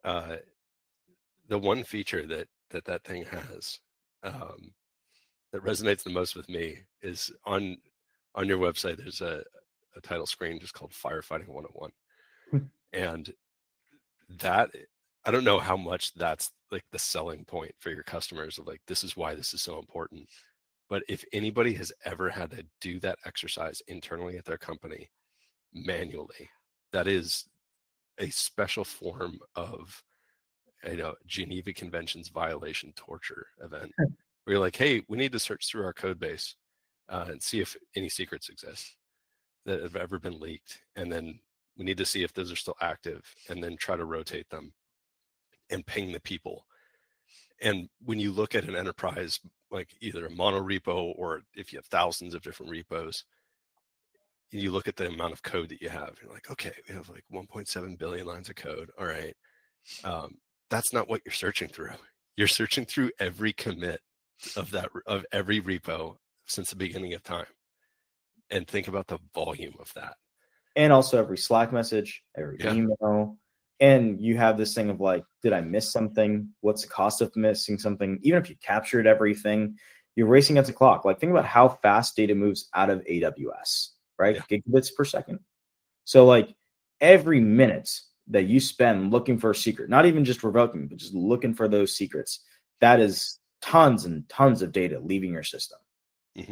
The one feature that thing has that resonates the most with me is on your website. There's a title screen just called Firefighting 101, and that I don't know how much that's like the selling point for your customers of like, this is why this is so important. But if anybody has ever had to do that exercise internally at their company manually, that is a special form of, Geneva Convention's violation torture event, where you're like, hey, we need to search through our code base and see if any secrets exist that have ever been leaked. And then we need to see if those are still active and then try to rotate them and ping the people. And when you look at an enterprise, like either a mono repo or if you have thousands of different repos, you look at the amount of code that you have, you're like, okay, we have like 1.7 billion lines of code. All right. That's not what you're searching through. You're searching through every commit of every repo since the beginning of time. And think about the volume of that. And also every Slack message, every email. And you have this thing of like, did I miss something? What's the cost of missing something? Even if you captured everything, you're racing against the clock. Like, think about how fast data moves out of AWS, right? Yeah. Gigabits per second. So like every minute that you spend looking for a secret, not even just revoking, but just looking for those secrets, that is tons and tons of data leaving your system. Mm-hmm.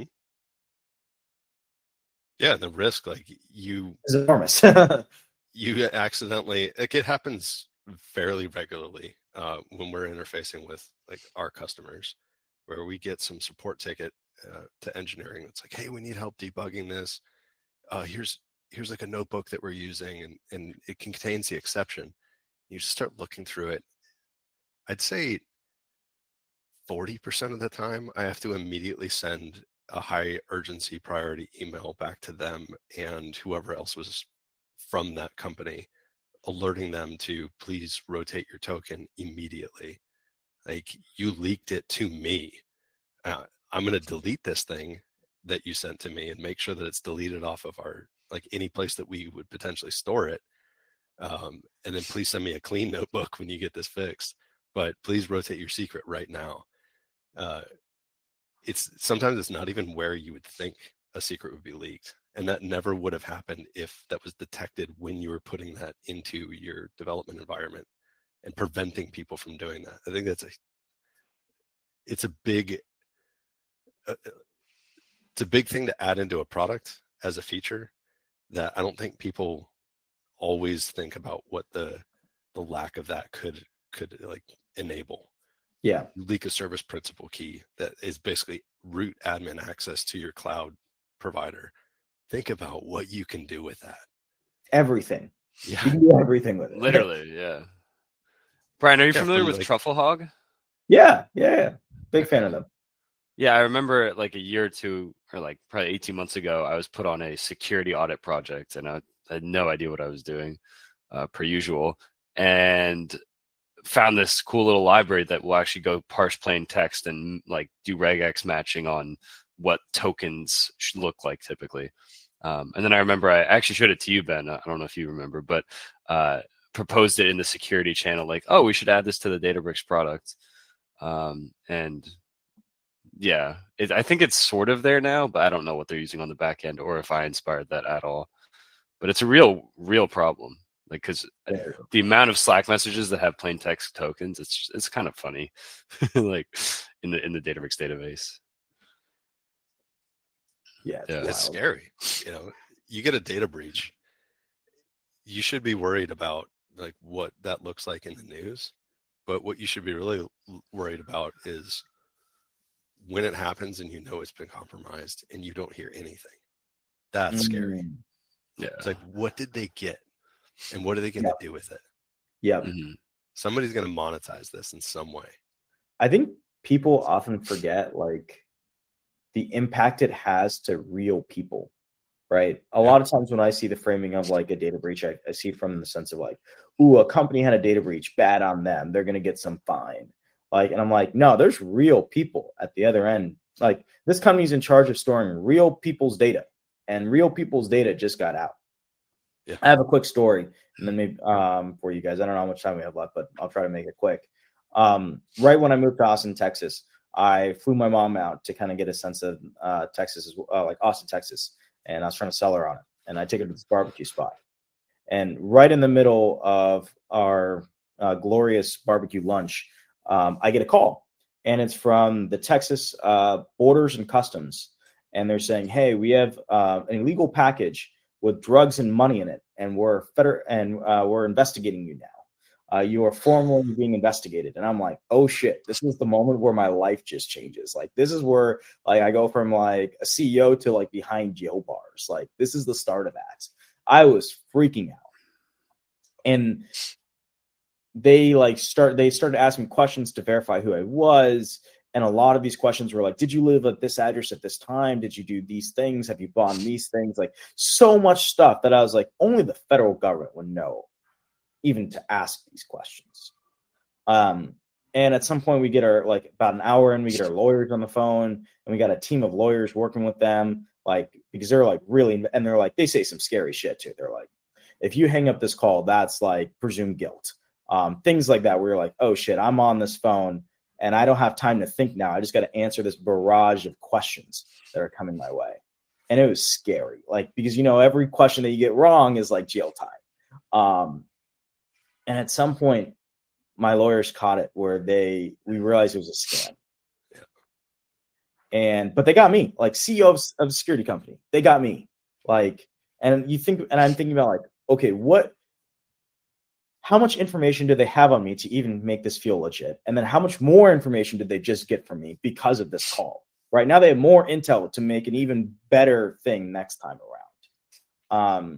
Yeah, the risk, like is enormous. You accidentally, like, it happens fairly regularly when we're interfacing with like our customers, where we get some support ticket to engineering. It's like, hey, we need help debugging this. Here's like a notebook that we're using, and it contains the exception. You just start looking through it. I'd say 40% of the time, I have to immediately send a high urgency priority email back to them and whoever else was from that company, alerting them to please rotate your token immediately. Like, you leaked it to me. I'm going to delete this thing that you sent to me and make sure that it's deleted off of our, like, any place that we would potentially store it. And then please send me a clean notebook when you get this fixed, but please rotate your secret right now. Sometimes it's not even where you would think a secret would be leaked. And that never would have happened if that was detected when you were putting that into your development environment and preventing people from doing that. I think it's a big thing to add into a product as a feature that I don't think people always think about what the lack of that could like enable. Yeah. Leak a service principal key that is basically root admin access to your cloud provider. Think about what you can do with that. Everything. Yeah. You can do everything with it. Literally, yeah. Brian, are you familiar with Trufflehog? Yeah. Big fan of them. Yeah, I remember like a year or two, or like probably 18 months ago, I was put on a security audit project, and I had no idea what I was doing, per usual, and found this cool little library that will actually go parse plain text and like do regex matching on what tokens should look like typically. And then I remember I actually showed it to you, Ben. I don't know if you remember, but proposed it in the security channel, like, oh, we should add this to the Databricks product. And yeah, I think it's sort of there now, but I don't know what they're using on the back end or if I inspired that at all. But it's a real problem. Like, because the amount of Slack messages that have plain text tokens, it's kind of funny, like in the Databricks database. Yeah, it's scary. you get a data breach, you should be worried about like what that looks like in the news. But what you should be really worried about is when it happens and you know it's been compromised and you don't hear anything. That's scary. Yeah. It's like, what did they get? And what are they going to do with it? Yeah. Somebody's going to monetize this in some way. I think people often forget like the impact it has to real people, right? A lot of times when I see the framing of like a data breach, I see it from the sense of like, ooh, a company had a data breach, bad on them. They're going to get some fine. Like, and I'm like, no, there's real people at the other end. Like this company's in charge of storing real people's data, and real people's data just got out. Yeah. I have a quick story, and then maybe for you guys. I don't know how much time we have left, but I'll try to make it quick. Right when I moved to Austin, Texas, I flew my mom out to kind of get a sense of Texas, like Austin, Texas, and I was trying to sell her on it. And I take her to this barbecue spot, and right in the middle of our glorious barbecue lunch, I get a call, and it's from the Texas Borders and Customs, and they're saying, "Hey, we have an illegal package with drugs and money in it, and we're investigating you now. You are formally being investigated." And I'm like, oh shit, this is the moment where my life just changes. Like this is where like I go from like a CEO to like behind jail bars. Like this is the start of that. I was freaking out. And they started asking questions to verify who I was. And a lot of these questions were like, did you live at this address at this time? Did you do these things? Have you bought these things? Like so much stuff that I was like, only the federal government would know even to ask these questions. And at some point we get our, like about an hour in, we get our lawyers on the phone, and we got a team of lawyers working with them, like, because they're like really, and they're like, they say some scary shit too. They're like, if you hang up this call, that's like presumed guilt. Things like that. Where you're like, oh shit, I'm on this phone and I don't have time to think now. I just got to answer this barrage of questions that are coming my way. And it was scary. Like, because, you know, every question that you get wrong is like jail time. And at some point, my lawyers caught it where we realized it was a scam. But they got me, like CEO of a security company. They got me. Like, and I'm thinking about like, okay, how much information did they have on me to even make this feel legit? And then how much more information did they just get from me because of this call? Right now they have more intel to make an even better thing next time around.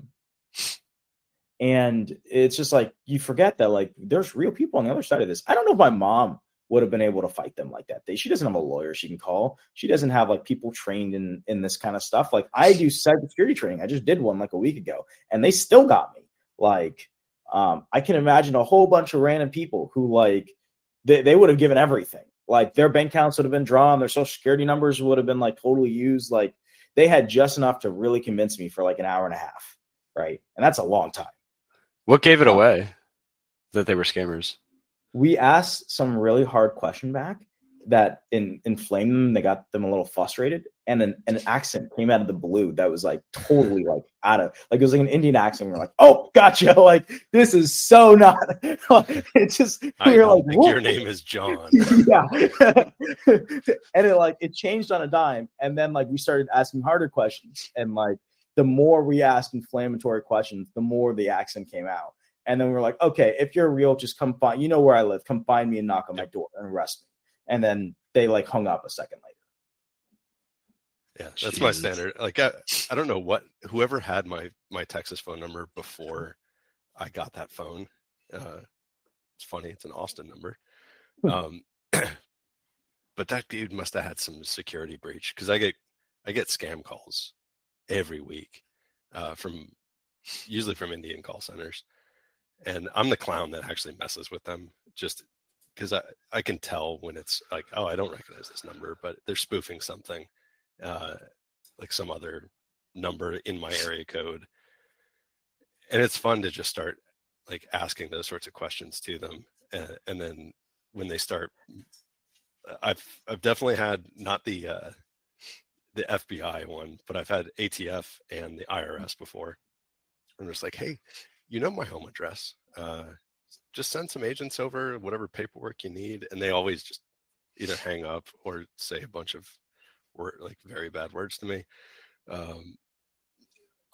And it's just like, you forget that like there's real people on the other side of this. I don't know if my mom would have been able to fight them like that. She doesn't have a lawyer she can call. She doesn't have like people trained in this kind of stuff. Like I do cybersecurity training. I just did one like a week ago and they still got me. Like, I can imagine a whole bunch of random people who like, they would have given everything. Like their bank accounts would have been drawn. Their social security numbers would have been like totally used. Like they had just enough to really convince me for like an hour and a half. Right. And that's a long time. What gave it away that they were scammers? We asked some really hard question back that inflamed them. They got them a little frustrated, and an accent came out of the blue that was like totally like out of, like it was like an Indian accent. We're like, oh, gotcha. Like this is so not. It's just we were like, think your name is John. Yeah. And it changed on a dime, and then like we started asking harder questions, and like the more we asked inflammatory questions, the more the accent came out. And then we were like, okay, if you're real, just come find, you know where I live, come find me and knock on my door and arrest me. And then they like hung up a second later. Yeah, that's my standard. Like, I don't know whoever had my Texas phone number before I got that phone. It's funny. It's an Austin number. But that dude must have had some security breach, because I get scam calls every week usually from Indian call centers. And I'm the clown that actually messes with them, just because I can tell when it's like, oh, I don't recognize this number, but they're spoofing something, like some other number in my area code. And it's fun to just start like asking those sorts of questions to them. And then when they start, I've definitely had not the FBI one, but I've had ATF and the IRS before. I'm just like, hey, you know my home address. Just send some agents over, whatever paperwork you need. And they always just either hang up or say a bunch of very bad words to me.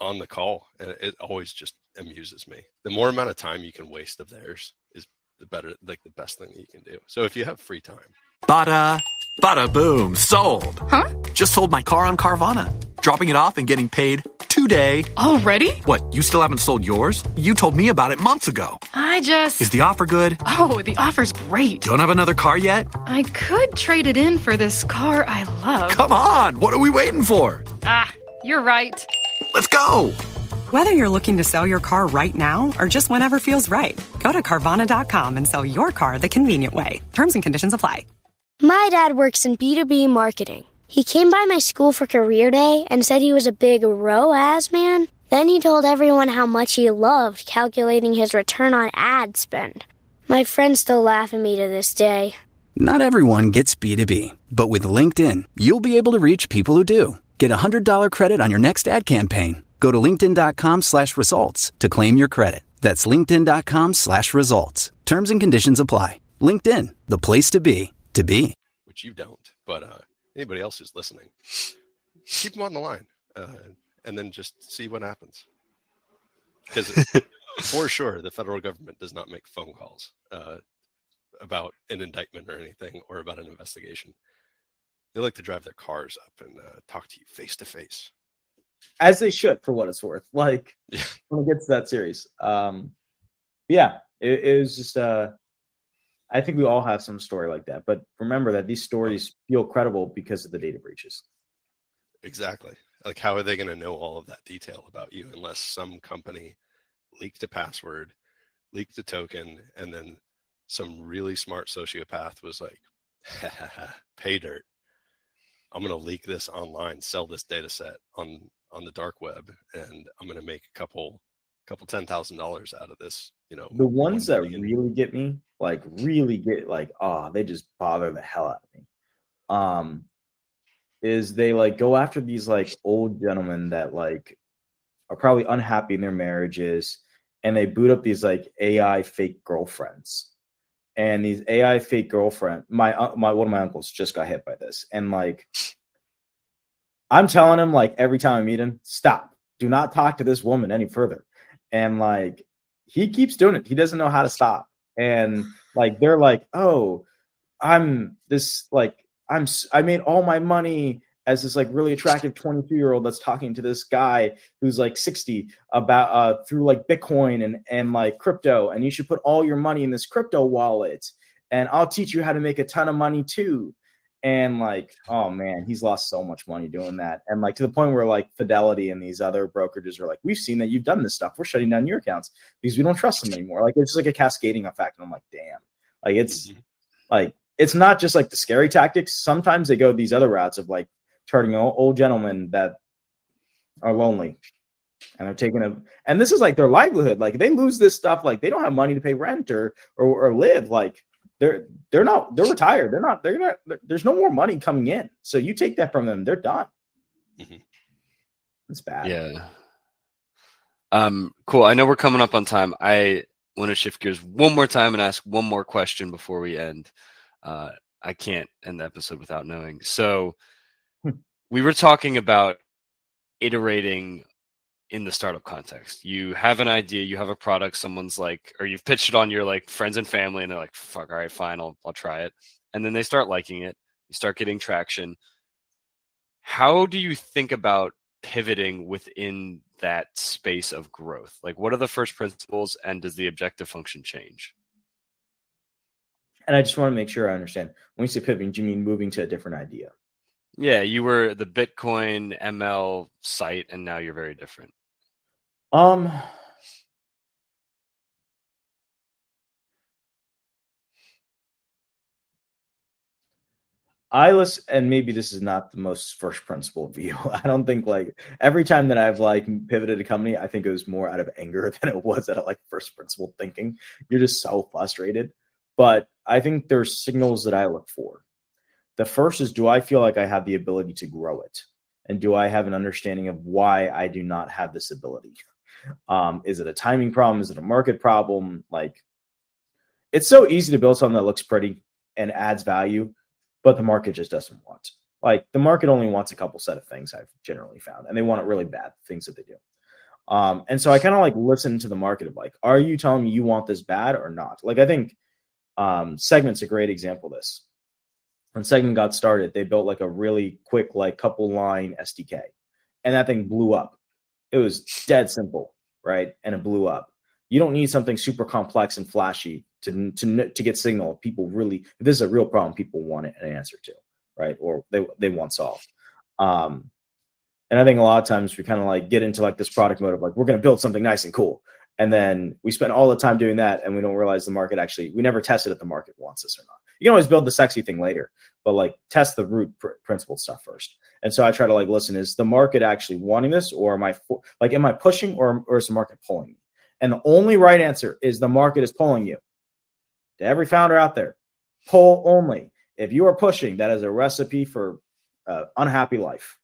on the call, and it always just amuses me. The more amount of time you can waste of theirs is the better, like the best thing that you can do. So if you have free time. Bada boom, sold. Huh? Just sold my car on Carvana. Dropping it off and getting paid today. Already? What, you still haven't sold yours? You told me about it months ago. Is the offer good? Oh, the offer's great. Don't have another car yet? I could trade it in for this car I love. Come on, what are we waiting for? You're right. Let's go. Whether you're looking to sell your car right now or just whenever feels right, go to Carvana.com and sell your car the convenient way. Terms and conditions apply. My dad works in B2B marketing. He came by my school for career day and said he was a big ROAS man. Then he told everyone how much he loved calculating his return on ad spend. My friends still laugh at me to this day. Not everyone gets B2B, but with LinkedIn, you'll be able to reach people who do. Get a $100 credit on your next ad campaign. Go to linkedin.com/results to claim your credit. That's linkedin.com/results. Terms and conditions apply. LinkedIn, the place to be, to be. Which you don't, but anybody else who's listening, keep them on the line and then just see what happens. Because for sure, the federal government does not make phone calls about an indictment or anything or about an investigation. They like to drive their cars up and talk to you face to face. As they should, for what it's worth. Like, when it gets to that series. Yeah, it was just, I think we all have some story like that. But remember that these stories feel credible because of the data breaches. Exactly. Like, how are they going to know all of that detail about you unless some company leaked a password, leaked a token, and then some really smart sociopath was like, pay dirt. I'm going to leak this online, sell this data set on the dark web, and I'm going to make a couple $10,000 out of this. You know, the ones that really get me, they just bother the hell out of me. Is they like go after these like old gentlemen that like are probably unhappy in their marriages, and they boot up these like AI fake girlfriends. And these AI fake girlfriend, my one of my uncles just got hit by this, and like I'm telling him like every time I meet him, stop, do not talk to this woman any further, and like he keeps doing it. He doesn't know how to stop, and like they're like, oh, I made all my money as this like really attractive 22-year-old that's talking to this guy who's like 60 about through like Bitcoin and like crypto, and you should put all your money in this crypto wallet, and I'll teach you how to make a ton of money too. And like, oh man, he's lost so much money doing that. And like to the point where like Fidelity and these other brokerages are like, we've seen that you've done this stuff. We're shutting down your accounts because we don't trust them anymore. Like it's just like a cascading effect. And I'm like, damn, like it's like, it's not just like the scary tactics. Sometimes they go these other routes of like targeting old gentlemen that are lonely and they're taking and this is like their livelihood. Like they lose this stuff. Like they don't have money to pay rent or live. Like they're retired. There's no more money coming in. So you take that from them, they're done. It's bad. Yeah. Cool. I know we're coming up on time. I want to shift gears one more time and ask one more question before we end. I can't end the episode without knowing. So we were talking about iterating in the startup context. You have an idea, you have a product, someone's like, or you've pitched it on your like friends and family, and they're like, fuck, all right, fine, I'll try it. And then they start liking it. You start getting traction. How do you think about pivoting within that space of growth? Like, what are the first principles, and does the objective function change? And I just want to make sure I understand. When you say pivoting, do you mean moving to a different idea? Yeah, you were the Bitcoin ML site, and now you're very different. And maybe this is not the most first principle view. I don't think like every time that I've like pivoted a company, I think it was more out of anger than it was out of like first principle thinking. You're just so frustrated. But I think there's signals that I look for. The first is, do I feel like I have the ability to grow it? And do I have an understanding of why I do not have this ability? Is it a timing problem? Is it a market problem? Like, it's so easy to build something that looks pretty and adds value, but the market just doesn't want. Like, the market only wants a couple set of things I've generally found, and they want it really bad, things that they do. And so I kind of like listen to the market of like, are you telling me you want this bad or not? Like, I think Segment's a great example of this. When Segment got started, they built like a really quick, like couple line SDK, and that thing blew up. It was dead simple, right? And it blew up. You don't need something super complex and flashy to get signal. People really, if this is a real problem, people want an answer to, right? Or they want solved. And I think a lot of times we kind of like get into like this product mode of like, we're going to build something nice and cool. And then we spend all the time doing that. And we don't realize the market actually, we never tested if the market wants this or not. You can always build the sexy thing later, but like test the root principle stuff first. And so I try to like, listen, is the market actually wanting this, or am I pushing, or is the market pulling me? And the only right answer is the market is pulling you. To every founder out there, pull only. If you are pushing, that is a recipe for unhappy life.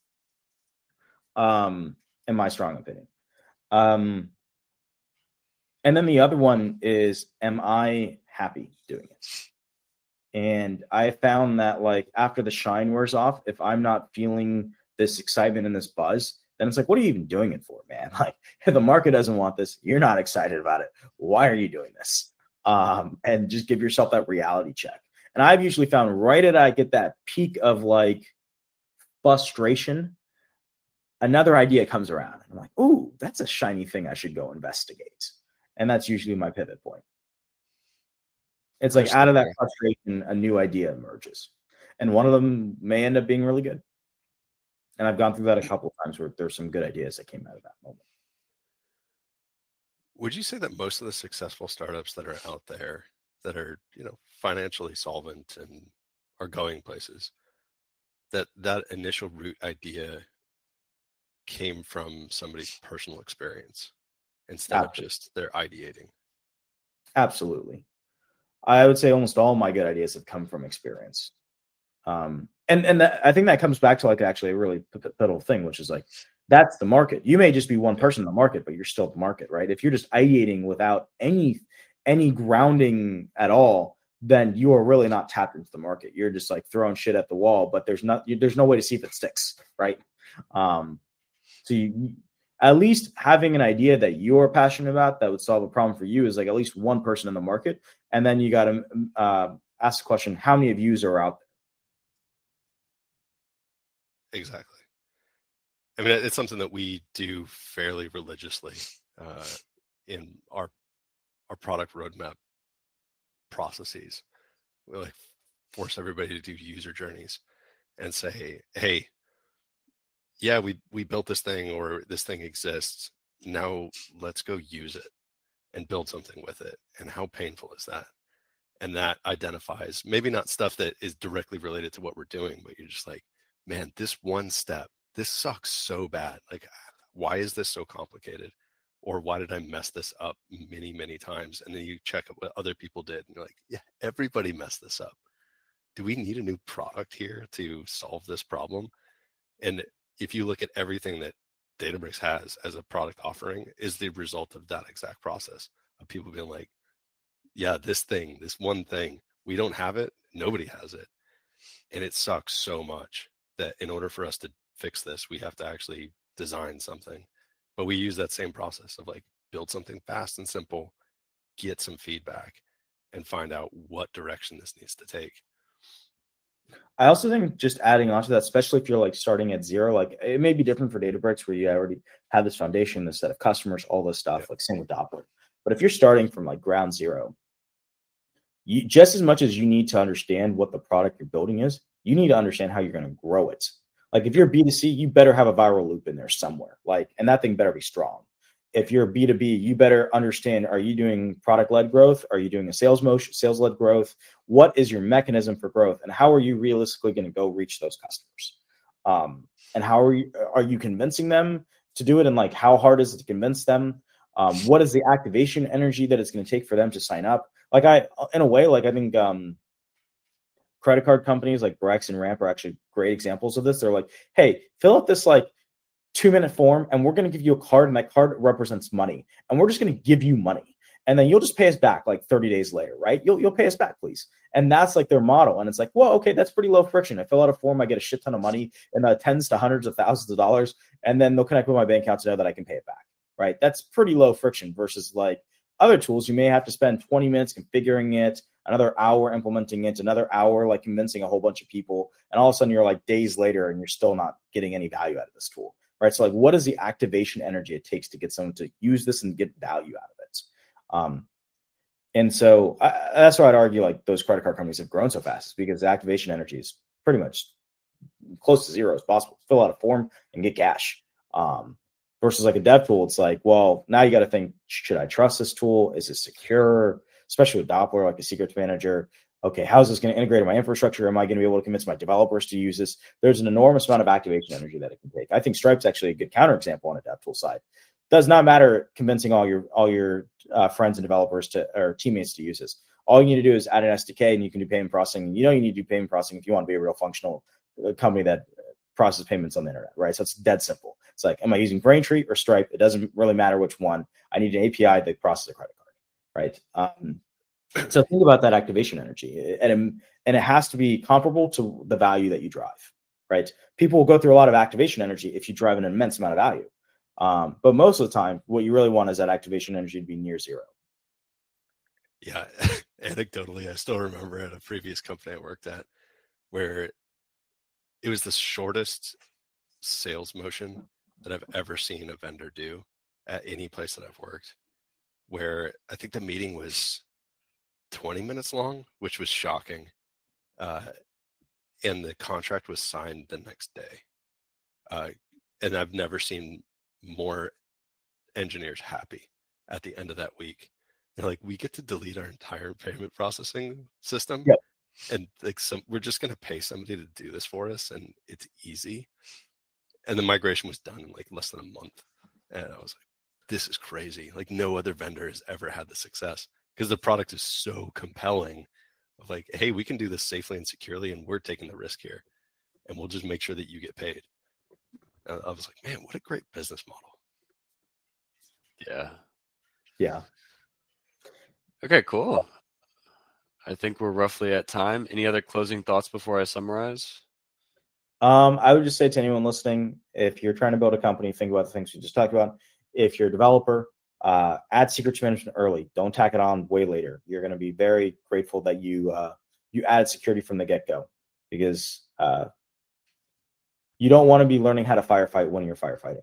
In my strong opinion. And then the other one is, am I happy doing it? And I found that like after the shine wears off, if I'm not feeling this excitement and this buzz, then it's like, what are you even doing it for, man? Like, if the market doesn't want this, you're not excited about it. Why are you doing this? And just give yourself that reality check. And I've usually found right at I get that peak of like frustration, another idea comes around. And I'm like, ooh, that's a shiny thing I should go investigate. And that's usually my pivot point. It's like out of that frustration, a new idea emerges. And one of them may end up being really good. And I've gone through that a couple of times where there's some good ideas that came out of that moment. Would you say that most of the successful startups that are out there that are, financially solvent and are going places, that initial root idea came from somebody's personal experience instead of just their ideating? Absolutely. I would say almost all my good ideas have come from experience. And I think that comes back to like actually a really pivotal thing, which is like, that's the market. You may just be one person in the market, but you're still the market, right? If you're just ideating without any grounding at all, then you are really not tapped into the market. You're just like throwing shit at the wall, but there's no way to see if it sticks, right? So you, at least having an idea that you're passionate about that would solve a problem for you is like at least one person in the market. And then you got to ask the question, how many of yous are out there? Exactly. I mean, it's something that we do fairly religiously in our product roadmap processes. We like force everybody to do user journeys and say, hey, yeah, we built this thing, or this thing exists. Now let's go use it and build something with it. And how painful is that? And that identifies maybe not stuff that is directly related to what we're doing, but you're just like, man, this one step, this sucks so bad. Like, why is this so complicated? Or why did I mess this up many, many times? And then you check out what other people did, and you're like, yeah, everybody messed this up. Do we need a new product here to solve this problem? And if you look at everything that Databricks has as a product offering, is the result of that exact process of people being like, yeah, this one thing, we don't have it. Nobody has it. And it sucks so much that in order for us to fix this, we have to actually design something. But we use that same process of like, build something fast and simple, get some feedback, and find out what direction this needs to take. I also think just adding on to that, especially if you're like starting at zero, like it may be different for Databricks where you already have this foundation, this set of customers, all this stuff, like same with Doppler. But if you're starting from like ground zero, you just as much as you need to understand what the product you're building is, you need to understand how you're going to grow it. Like if you're B2C, you better have a viral loop in there somewhere, like, and that thing better be strong. If you're B2B, you better understand, are you doing product-led growth? Are you doing a sales-led growth? What is your mechanism for growth? And how are you realistically going to go reach those customers? And how are you convincing them to do it? And like, how hard is it to convince them? What is the activation energy that it's going to take for them to sign up? Like in a way, like I think credit card companies like Brex and Ramp are actually great examples of this. They're like, hey, fill out this like 2-minute form, and we're going to give you a card, and that card represents money, and we're just going to give you money, and then you'll just pay us back like 30 days later, right? You'll pay us back, please. And that's like their model. And it's like, well, okay, that's pretty low friction. I fill out a form, I get a shit ton of money in the tens to hundreds of thousands of dollars, and then they'll connect with my bank account to know that I can pay it back. right? That's pretty low friction versus like other tools. You may have to spend 20 minutes configuring it, another hour implementing it, another hour like convincing a whole bunch of people, and all of a sudden you're like days later and you're still not getting any value out of this tool, right? So like, what is the activation energy it takes to get someone to use this and get value out of it? And so that's why I'd argue like those credit card companies have grown so fast, because the activation energy is pretty much close to zero as possible. Fill out a form and get cash. Versus like a dev tool, it's like, well, now you got to think, should I trust this tool? Is it secure? Especially with Doppler, like a secrets manager. Okay, how is this going to integrate in my infrastructure? Am I going to be able to convince my developers to use this? There's an enormous amount of activation energy that it can take. I think Stripe's actually a good counterexample on a dev tool side. Does not matter convincing all your friends and developers or teammates to use this. All you need to do is add an SDK and you can do payment processing. You need to do payment processing if you want to be a real functional company that processes payments on the internet, right? So it's dead simple. It's like, am I using Braintree or Stripe? It doesn't really matter which one. I need an API that processes a credit card, right? So think about that activation energy, and it has to be comparable to the value that you drive, right? People will go through a lot of activation energy if you drive an immense amount of value. But most of the time, what you really want is that activation energy to be near zero. Yeah, anecdotally, I still remember at a previous company I worked at where it was the shortest sales motion that I've ever seen a vendor do at any place that I've worked, where I think the meeting was 20 minutes long, which was shocking. And the contract was signed the next day. And I've never seen more engineers happy at the end of that week. They're like, we get to delete our entire payment processing system. Yep. And like we're just going to pay somebody to do this for us, and it's easy. And the migration was done in like less than a month. And I was like, this is crazy. Like no other vendor has ever had the success, because the product is so compelling of like, hey, we can do this safely and securely, and we're taking the risk here, and we'll just make sure that you get paid. And I was like, man, what a great business model. Yeah. Yeah. Okay, cool. I think we're roughly at time. Any other closing thoughts before I summarize? I would just say to anyone listening, if you're trying to build a company, think about the things we just talked about. If you're a developer, add secrets management early. Don't tack it on way later. You're going to be very grateful that you added security from the get-go, because you don't want to be learning how to firefight when you're firefighting.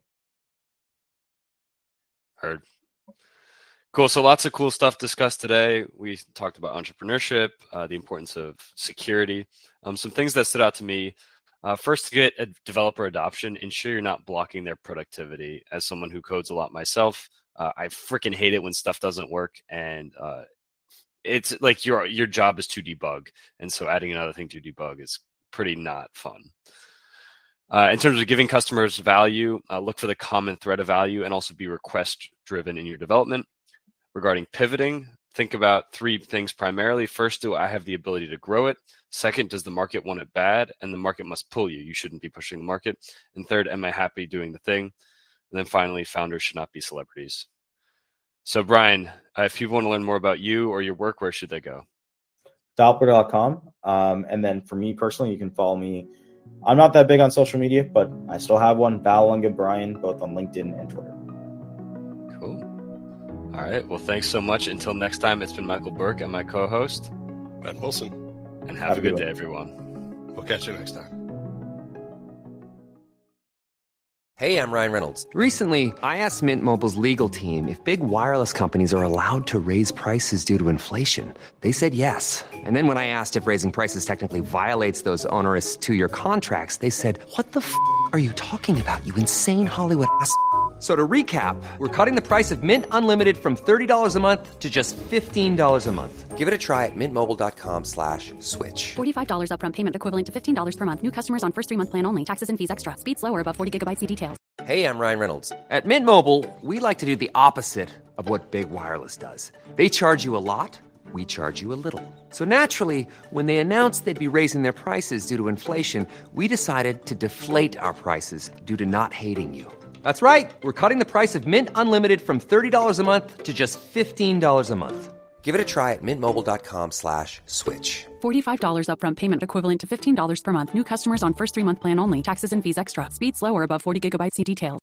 Heard. Cool. So lots of cool stuff discussed today. We talked about entrepreneurship, the importance of security, some things that stood out to me. First, to get a developer adoption, ensure you're not blocking their productivity. As someone who codes a lot myself, I freaking hate it when stuff doesn't work, and it's like your job is to debug, and so adding another thing to debug is pretty not fun. In terms of giving customers value, look for the common thread of value, and also be request driven in your development. Regarding pivoting, think about three things primarily. First, do I have the ability to grow it? Second, does the market want it bad? And the market must pull you. You shouldn't be pushing the market. And third, am I happy doing the thing? And then finally, founders should not be celebrities. So Brian, if people want to learn more about you or your work, where should they go? Doppler.com. And then for me personally, you can follow me. I'm not that big on social media, but I still have one, Val Lunga Brian, both on LinkedIn and Twitter. Cool. All right. Well, thanks so much. Until next time, it's been Michael Burke and my co-host, Ben Wilson. And have a good day, everyone. We'll catch you next time. Hey, I'm Ryan Reynolds. Recently, I asked Mint Mobile's legal team if big wireless companies are allowed to raise prices due to inflation. They said yes. And then when I asked if raising prices technically violates those onerous 2-year contracts, they said, what the f*** are you talking about, you insane Hollywood ass f- So to recap, we're cutting the price of Mint Unlimited from $30 a month to just $15 a month. Give it a try at mintmobile.com/switch. $45 upfront payment equivalent to $15 per month. New customers on first 3-month plan only. Taxes and fees extra. Speed slower above 40 gigabytes. See details. Hey, I'm Ryan Reynolds. At Mint Mobile, we like to do the opposite of what Big Wireless does. They charge you a lot. We charge you a little. So naturally, when they announced they'd be raising their prices due to inflation, we decided to deflate our prices due to not hating you. That's right. We're cutting the price of Mint Unlimited from $30 a month to just $15 a month. Give it a try at mintmobile.com/switch. $45 upfront payment equivalent to $15 per month. New customers on first 3-month plan only. Taxes and fees extra. Speed slower above 40 gigabytes. See details.